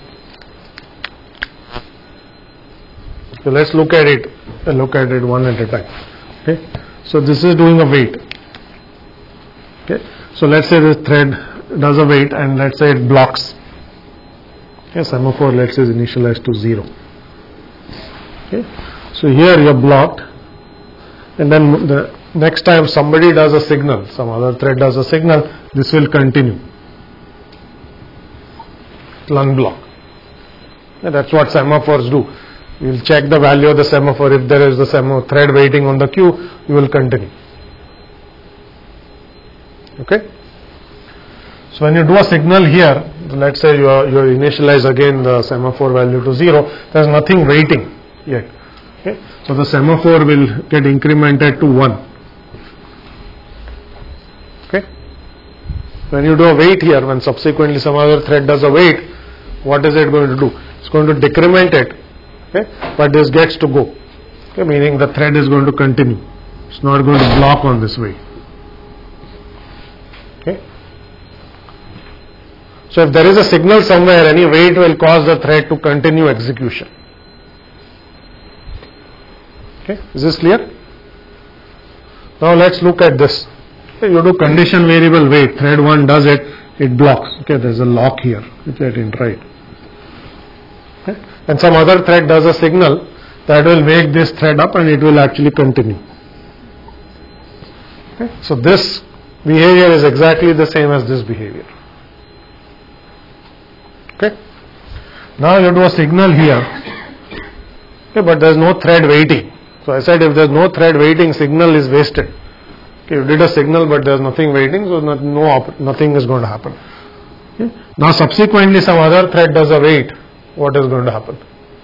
[SPEAKER 1] So let's look at it, look at it one at a time. Okay. So this is doing a wait. Okay. So let's say this thread does a wait and let's say it blocks. Okay. Semaphore let's say is initialized to zero. Okay. So here you are blocked, and then the next time somebody does a signal, some other thread does a signal, this will continue. It will unblock. Yeah, that's what semaphores do. You will check the value of the semaphore. If there is a semaphore thread waiting on the queue, you will continue. Okay. So when you do a signal here, let's say you are, you are initialize again the semaphore value to zero, there is nothing waiting yet. Okay. So the semaphore will get incremented to one. Okay. When you do a wait here, when subsequently some other thread does a wait, what is it going to do? It's going to decrement it, okay, but this gets to go, okay, meaning the thread is going to continue. It's not going to block on this wait. Okay. So if there is a signal somewhere, any wait will cause the thread to continue execution. Okay, is this clear? Now let's look at this. Okay, you do condition variable wait, thread one does it, it blocks. Okay, there's a lock here, which I didn't write. Okay, and some other thread does a signal that will wake this thread up and it will actually continue. Okay, so this behavior is exactly the same as this behavior. Okay, now you do a signal here, okay, but there is no thread waiting. So I said if there is no thread waiting, signal is wasted. Okay, you did a signal but there is nothing waiting, so no, no nothing is going to happen. Okay. Now subsequently some other thread does a wait, what is going to happen?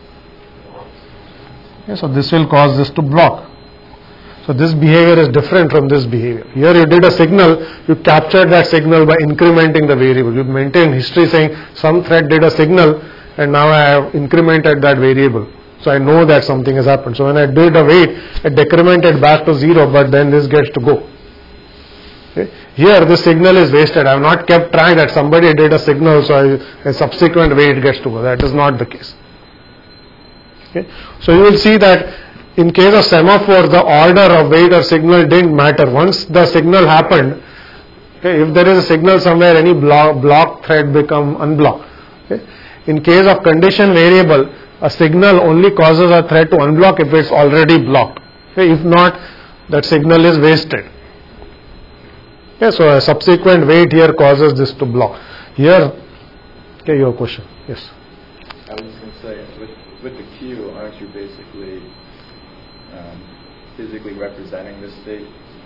[SPEAKER 1] Okay, so this will cause this to block. So this behavior is different from this behavior. Here you did a signal, you captured that signal by incrementing the variable. You maintain history saying some thread did a signal and now I have incremented that variable. So I know that something has happened. So when I did a wait, I decremented back to zero, but then this gets to go. Okay. Here the signal is wasted. I have not kept track that somebody did a signal, so I, a subsequent wait gets to go. That is not the case. Okay. So you will see that in case of semaphore, the order of wait or signal didn't matter. Once the signal happened, okay, if there is a signal somewhere, any block, block thread become unblocked. Okay. In case of condition variable, a signal only causes a thread to unblock if it's already blocked. Okay. If not, that signal is wasted. Okay. So a subsequent wait here causes this to block. Here, okay, your question. Yes.
[SPEAKER 4] I was just going to say, with, with the queue, aren't you basically um, physically representing the state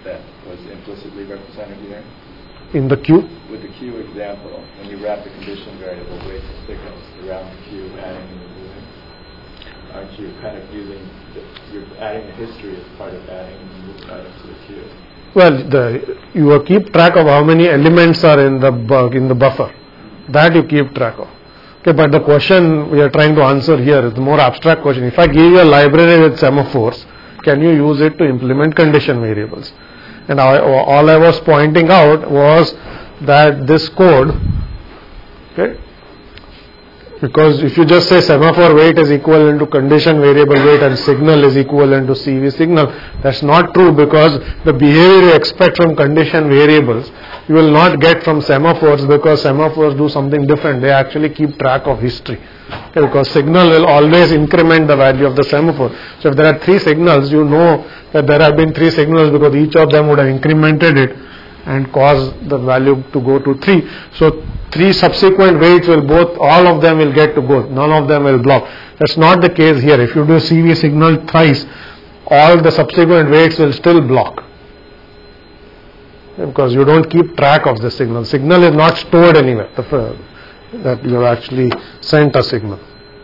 [SPEAKER 3] that was implicitly represented here?
[SPEAKER 1] In the Q?
[SPEAKER 3] With the Q example, when you wrap the condition variable weights and signals around the Q, adding and removing, aren't you kind of using, the, you're adding the history as part of adding and removing items to the Q?
[SPEAKER 1] Well, the, you keep track of how many elements are in the bu- in the buffer. That you keep track of. Okay, but the question we are trying to answer here is the more abstract question. If I give you a library with semaphores, can you use it to implement condition variables? And I, all I was pointing out was that this code, okay, because if you just say semaphore weight is equivalent to condition variable weight and signal is equivalent to C V signal, that's not true, because the behavior you expect from condition variables you will not get from semaphores, because semaphores do something different. They actually keep track of history, okay, because signal will always increment the value of the semaphore. So if there are three signals, you know that there have been three signals because each of them would have incremented it and caused the value to go to three. So three subsequent weights will both, all of them will get to go, none of them will block. That's not the case here. If you do C V signal thrice, all the subsequent weights will still block, because you don't keep track of the signal. Signal is not stored anywhere, the, that you have actually sent a signal.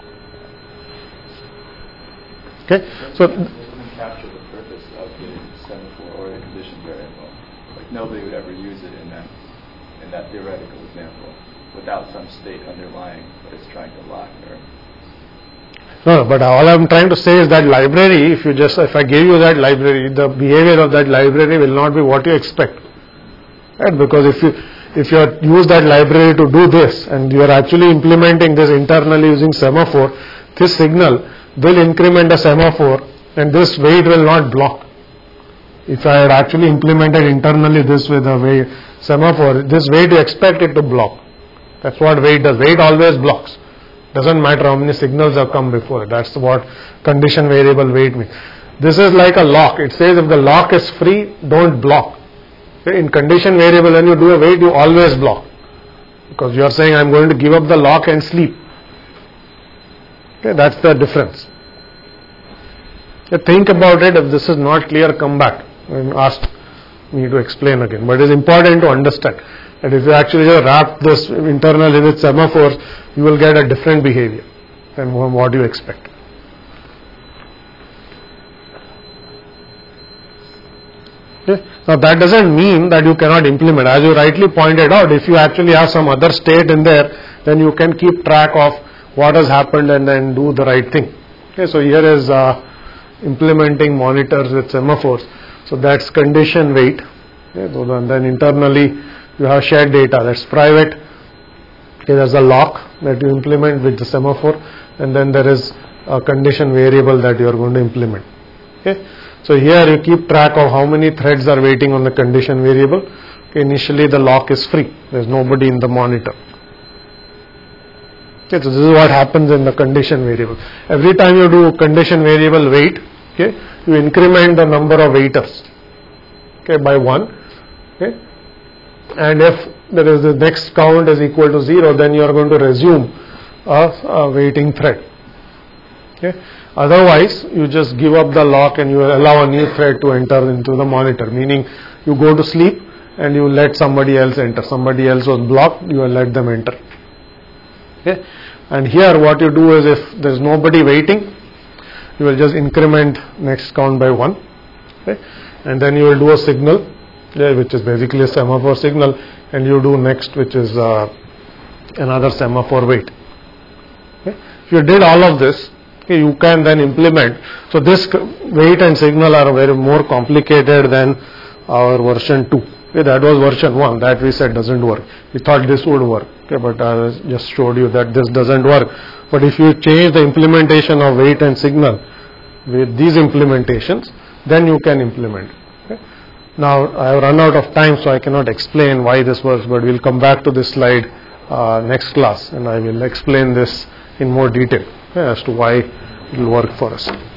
[SPEAKER 1] Okay, so
[SPEAKER 3] It doesn't capture the purpose of the semaphore or the condition variable. Like nobody would ever use it in that in that theoretical example without some state underlying what it's trying to lock. Or
[SPEAKER 1] no, but all I'm trying to say is that library, if you just, if I give you that library, the behavior of that library will not be what you expect. Right? Because if you if you use that library to do this and you are actually implementing this internally using semaphore, this signal will increment a semaphore and this weight will not block. If I had actually implemented internally this with a way semaphore, this weight you expect it to block. That's what weight does. Weight always blocks. Doesn't matter how many signals have come before. That's what condition variable weight means. This is like a lock. It says if the lock is free, don't block. In condition variable, when you do a weight, you always block, because you are saying I am going to give up the lock and sleep. Okay, that's the difference. Okay, think about it. If this is not clear, come back and ask me to explain again. But it is important to understand that if you actually just wrap this internally with semaphores, you will get a different behavior than what you expect. Okay. Now that doesn't mean that you cannot implement. As you rightly pointed out, if you actually have some other state in there, then you can keep track of what has happened and then do the right thing. Okay, so here is uh, implementing monitors with semaphores. So that's condition weight. Okay, so then, then internally you have shared data, that's private. Okay, there's a lock that you implement with the semaphore, and then there is a condition variable that you are going to implement. Okay. So here you keep track of how many threads are waiting on the condition variable. Okay, initially the lock is free. There is nobody in the monitor. Okay, so this is what happens in the condition variable. Every time you do condition variable wait, okay, you increment the number of waiters, okay, by one. Okay, and if there is the next count is equal to zero, then you are going to resume a, a waiting thread. Okay. Otherwise, you just give up the lock and you allow a new thread to enter into the monitor, meaning you go to sleep and you let somebody else enter. Somebody else was blocked, you will let them enter. Okay. And here what you do is, if there is nobody waiting, you will just increment next count by one. Okay. And then you will do a signal, yeah, which is basically a semaphore signal, and you do next, which is uh, another semaphore wait. Okay. If you did all of this, you can then implement. So this wait and signal are very more complicated than our version two. Okay, that was version one, that we said doesn't work. We thought this would work, okay, but I just showed you that this doesn't work. But if you change the implementation of wait and signal with these implementations, then you can implement. Okay. Now I have run out of time, so I cannot explain why this works, but we'll come back to this slide uh, next class, and I will explain this in more detail, okay, as to why it will work for us.